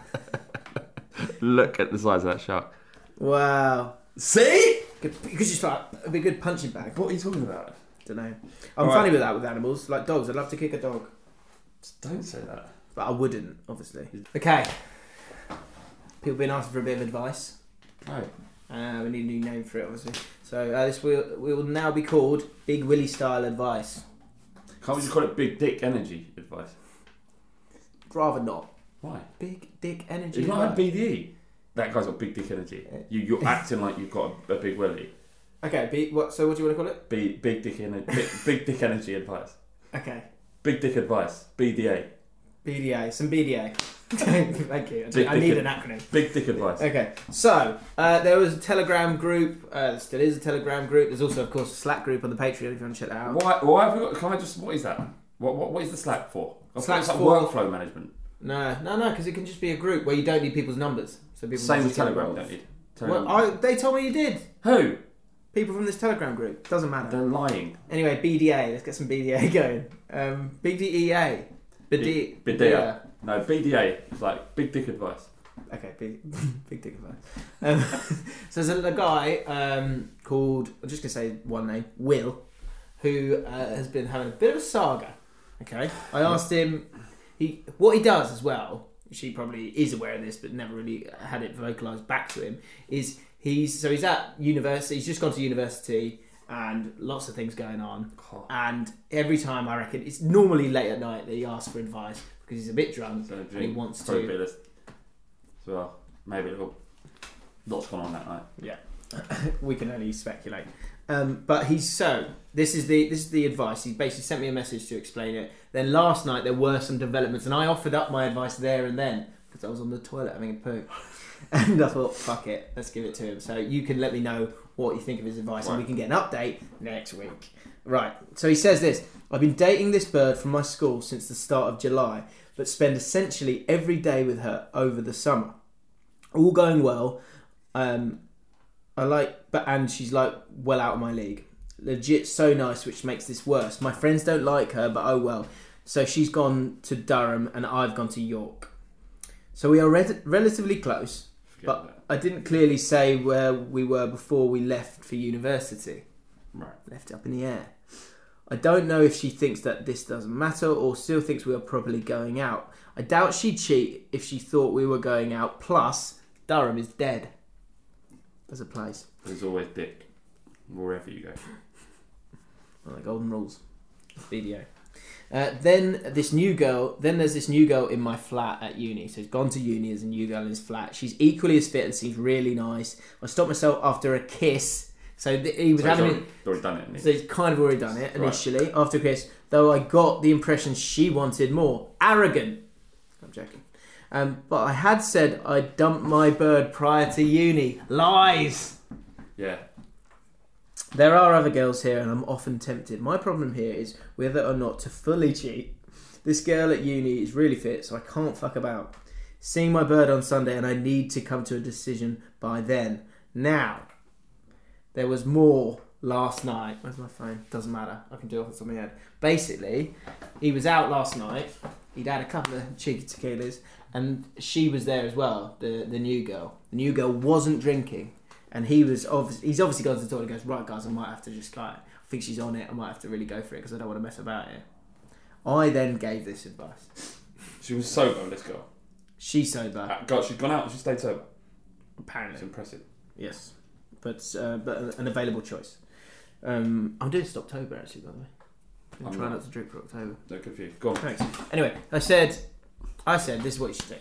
Look at the size of that shark. Wow. See? Good, you could just like, it'd be a good punching bag. What are you talking about? Don't know. I'm All funny right. with that with animals. Like dogs, I'd love to kick a dog. Don't say that. But I wouldn't, obviously. Okay. People been asking for a bit of advice. Right. Uh, we need a new name for it, obviously. So uh, this will, will now be called Big Willie Style Advice. Can't we just call it big dick energy advice? Rather not. Why? Big Dick Energy It's not Advice. had B D E. that guy's got big dick energy. You, you're acting like you've got a, a big willy. Okay, B, what, so what do you want to call it? B, big dick energy. Big, big dick energy advice. Okay. Big dick advice. B D A. B D A. Some B D A. Thank you. I, I need an acronym. Big dick advice. Okay. So, uh, there was a Telegram group. Uh, there still is a Telegram group. There's also, of course, a Slack group on the Patreon if you want to check that out. Why, why have we got... Can I just... What is that? What What, what is the Slack for? Slack's like for... workflow management. No, no, no, because it can just be a group where you don't need people's numbers. So people Same can with just get Telegram, involved. don't need. Telegram. Well, I, they told me you did. Who? People from this Telegram group. Doesn't matter. They're lying. Anyway, B D A. Let's get some B D A going. Um, B D E A. B D- B D A. No, B D A. It's like big dick advice. Okay, big, big dick advice. Um, so there's a, a guy um, called, I'm just going to say one name, Will, who uh, has been having a bit of a saga. Okay, I asked him, he what he does as well, she probably is aware of this but never really had it vocalised back to him, is he's, so he's at university, he's just gone to university and lots of things going on. Oh. And every time I reckon, it's normally late at night that he asks for advice because he's a bit drunk so and he wants to... Bit of, so well, maybe a little... Lots gone on that night. Yeah, we can only speculate. Um, but he's so this is the this is the advice. He basically sent me a message to explain it. Then last night there were some developments, and I offered up my advice there and then because I was on the toilet having a poo, and I thought, fuck it, let's give it to him. So you can let me know what you think of his advice, right. And we can get an update next week. Right. So he says this: I've been dating this bird from my school since the start of July, but spend essentially every day with her over the summer. All going well. Um, I like, but and she's like well out of my league. Legit so nice, which makes this worse. My friends don't like her, but oh well. So she's gone to Durham and I've gone to York. So we are re- relatively close, Forget but that. I didn't clearly say where we were before we left for university. Right. Left it up in the air. I don't know if she thinks that this doesn't matter or still thinks we are properly going out. I doubt she'd cheat if she thought we were going out. Plus, Durham is dead as a place. There's always dick wherever you go. Well, the golden rules. B D O. Uh, then this new girl. Then there's this new girl in my flat at uni. So he's gone to uni as a new girl in his flat. She's equally as fit and seems really nice. I stopped myself after a kiss. So th- he was so having. He's already, already done it. So he's kind of already done it initially right. After a kiss. Though I got the impression she wanted more. Arrogant. I'm joking. Um, but I had said I'd dumped my bird prior to uni. Lies! Yeah. There are other girls here and I'm often tempted. My problem here is whether or not to fully cheat. This girl at uni is really fit, so I can't fuck about. Seeing my bird on Sunday and I need to come to a decision by then. Now, there was more last night. Where's my phone? Doesn't matter. I can do it off the top of my head. Basically, he was out last night. He'd had a couple of cheeky tequilas. And she was there as well, the the new girl. The new girl wasn't drinking. And he was obviously, he's obviously gone to the toilet and goes, right guys, I might have to just like, I think she's on it, I might have to really go for it because I don't want to mess about here. I then gave this advice. She was sober, this girl. She's sober. Uh, God, she's gone out and she stayed sober. Apparently. It's impressive. Yes. But uh, but an available choice. Um, I'm doing Stoptober actually, by the way. I'm, I'm trying not to drink for October. Don't confuse. Go on. Thanks. Anyway, I said, I said, this is what you should do.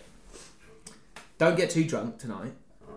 Don't get too drunk tonight.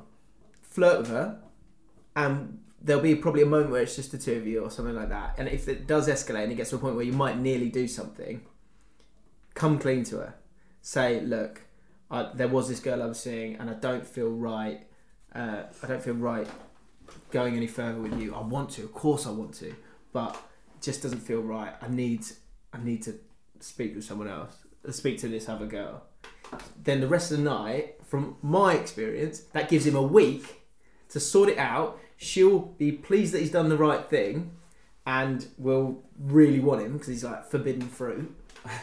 Flirt with her, and there'll be probably a moment where it's just the two of you or something like that. And if it does escalate and it gets to a point where you might nearly do something, come clean to her. Say, look, I, there was this girl I was seeing, and I don't feel right. Uh, I don't feel right going any further with you. I want to, of course, I want to, but it just doesn't feel right. I need, I need to speak with someone else. Speak to this other girl. Then the rest of the night, from my experience, that gives him a week to sort it out. She'll be pleased that he's done the right thing and will really want him because he's like forbidden fruit.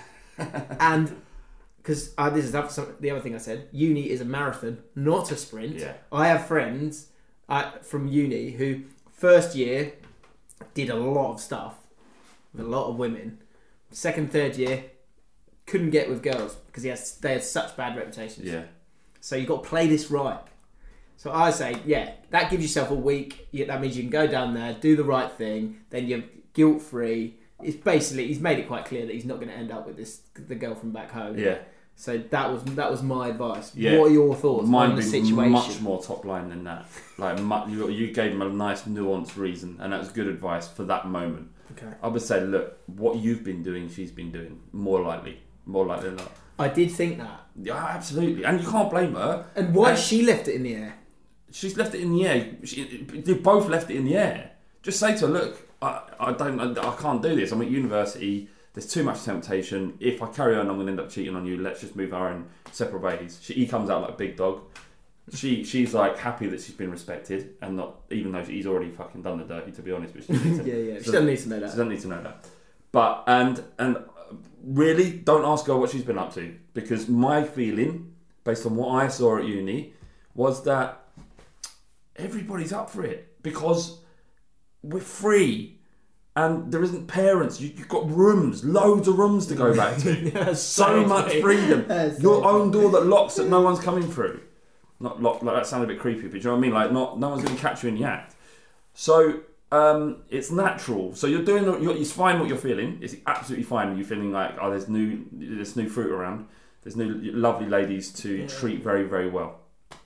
And because uh, this is the other thing I said, uni is a marathon, not a sprint. Yeah. I have friends uh, from uni who first year did a lot of stuff with a lot of women. Second, third year, couldn't get with girls because he has they had such bad reputations. Yeah. So you've got to play this right. So I say, yeah, that gives yourself a week. Yeah, that means you can go down there, do the right thing, then you're guilt-free. It's basically, he's made it quite clear that he's not going to end up with this the girl from back home. Yeah. So that was that was my advice. Yeah. What are your thoughts Mine on the being situation? much more top line than that. Like mu- you, you gave him a nice nuanced reason, and that was good advice for that moment. Okay. I would say, look, what you've been doing, she's been doing. More likely, more likely than not. I did think that. Yeah, absolutely, and you can't blame her. And why And she left it in the air? She's left it in the air. She, they both left it in the air. Just say to her, look, I, I don't, I, I can't do this. I'm at university. There's too much temptation. If I carry on, I'm going to end up cheating on you. Let's just move our own separate ways. She, he comes out like a big dog. She, she's like happy that she's been respected, and not even though he's already fucking done the dirty, to be honest. But she needs to, yeah, yeah. She so, doesn't need to know that. She doesn't need to know that. But and and really, don't ask her what she's been up to, because my feeling, based on what I saw at uni, was that everybody's up for it because we're free. And there isn't parents. You, you've got rooms, loads of rooms to go back to. Yeah, so much freedom. That's Your so own door that locks that no one's coming through. Not lock, like that sounded a bit creepy, but do you know what I mean? Like not, no one's going to catch you in the act. So um, it's natural. So you're doing. You're, it's fine what you're feeling. It's absolutely fine. You're feeling like oh, there's new, there's new fruit around. There's new lovely ladies to yeah. treat very, very well,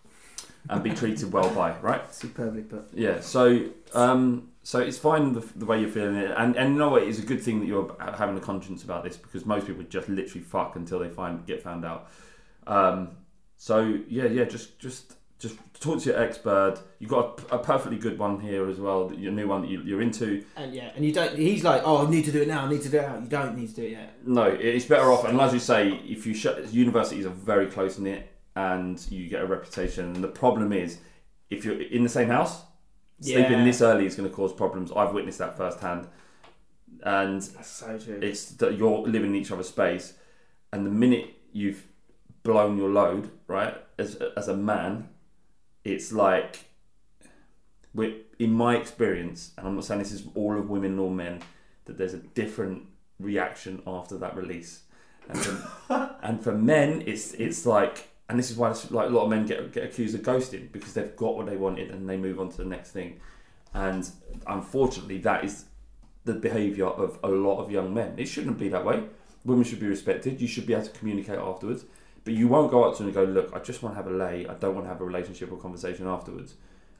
and be treated well by. Right. Superbly put. Yeah. So. Um, So it's fine the, the way you're feeling it, and and you know what? It's a good thing that you're having a conscience about this, because most people just literally fuck until they find get found out. Um, so yeah, yeah, just just just talk to your ex-bird. You've got a, a perfectly good one here as well, your new one that you, you're into. And yeah, and you don't. He's like, oh, I need to do it now. I need to do it now. You don't need to do it yet. No, it's better off. And as you say, if you shut universities are very close knit, and you get a reputation. And the problem is, if you're in the same house. Sleeping yeah. this early is going to cause problems. I've witnessed that firsthand, and that's so true. It's that you're living in each other's space, and the minute you've blown your load, right, as as a man, it's like, we're, in my experience, and I'm not saying this is all of women or men, that there's a different reaction after that release, and for, and for men, it's it's like. And this is why like, a lot of men get get accused of ghosting, because they've got what they wanted and they move on to the next thing. And unfortunately, that is the behaviour of a lot of young men. It shouldn't be that way. Women should be respected. You should be able to communicate afterwards. But you won't go up to them and go, look, I just want to have a lay. I don't want to have a relationship or conversation afterwards.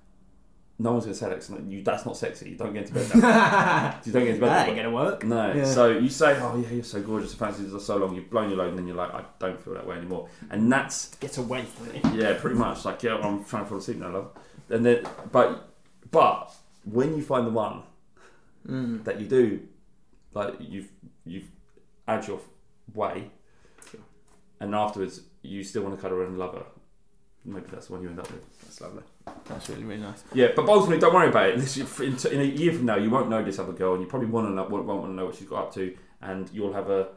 No one's going to say that. 'Cause you, that's not sexy. You don't get into bed that You don't get into bed that that ain't going to work. No. Yeah. So you say, oh yeah, you're so gorgeous. The fancies are so long. You've blown your load, and then you're like, I don't feel that way anymore. And that's gets away from it. Yeah, pretty much. Like, yeah, I'm trying to fall asleep now, love. And then, but, but when you find the one mm. that you do, like you've you've had your way, sure. and afterwards you still want to cuddle and love her. Maybe that's the one you end up with. That's lovely. That's really, really nice. Yeah, but ultimately, don't worry about it. In a year from now, you won't know this other girl, and you probably want to know, won't want to know what she's got up to, and you'll have a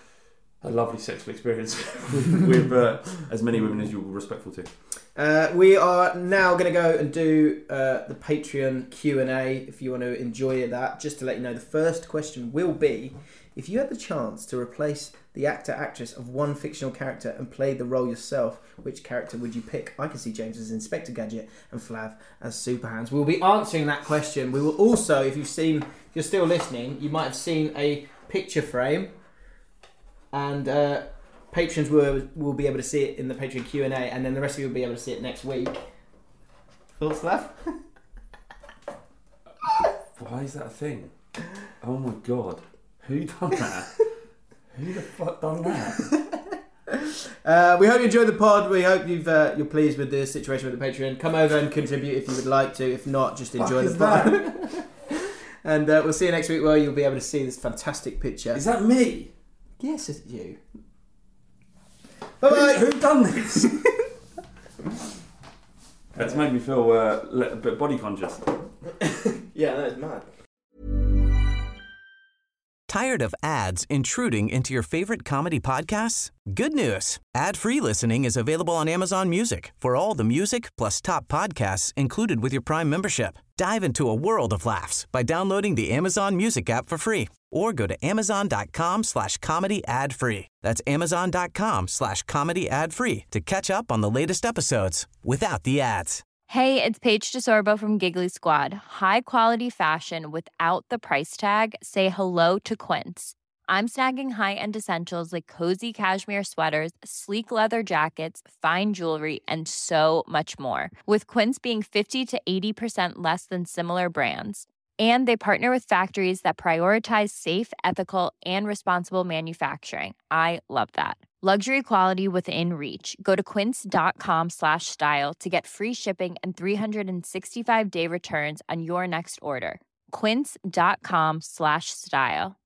a lovely sexual experience with uh, as many women as you're respectful to. Uh, we are now going to go and do uh, the Patreon Q and A. If you want to enjoy that, just to let you know, the first question will be: if you had the chance to replace the actor, actress of one fictional character and play the role yourself, which character would you pick? I can see James as Inspector Gadget and Flav as Superhands. We'll be answering that question. We will also, if you've seen, if you're still listening, you might have seen a picture frame, and uh, patrons will will be able to see it in the Patreon Q and A, and then the rest of you will be able to see it next week. Thoughts, Flav? Why is that a thing? Oh my god, who done that? Who the fuck done that? uh, we hope you enjoyed the pod. We hope you've uh, you're pleased with the situation with the Patreon. Come over and contribute if you would like to. If not, just enjoy the pod. And uh, we'll see you next week, where you'll be able to see this fantastic picture. Is that me? Yes, it's you. Bye bye. Who, who done this? That's made me feel uh, a bit body conscious. Yeah, that is mad. Tired of ads intruding into your favorite comedy podcasts? Good news. Ad-free listening is available on Amazon Music for all the music plus top podcasts included with your Prime membership. Dive into a world of laughs by downloading the Amazon Music app for free or go to amazon.com slash comedy ad free. That's amazon.com slash comedy ad free to catch up on the latest episodes without the ads. Hey, it's Paige DeSorbo from Giggly Squad. High quality fashion without the price tag. Say hello to Quince. I'm snagging high-end essentials like cozy cashmere sweaters, sleek leather jackets, fine jewelry, and so much more. With Quince being fifty to eighty percent less than similar brands. And they partner with factories that prioritize safe, ethical, and responsible manufacturing. I love that. Luxury quality within reach. Go to quince.com slash style to get free shipping and three sixty-five day returns on your next order. Quince.com slash style.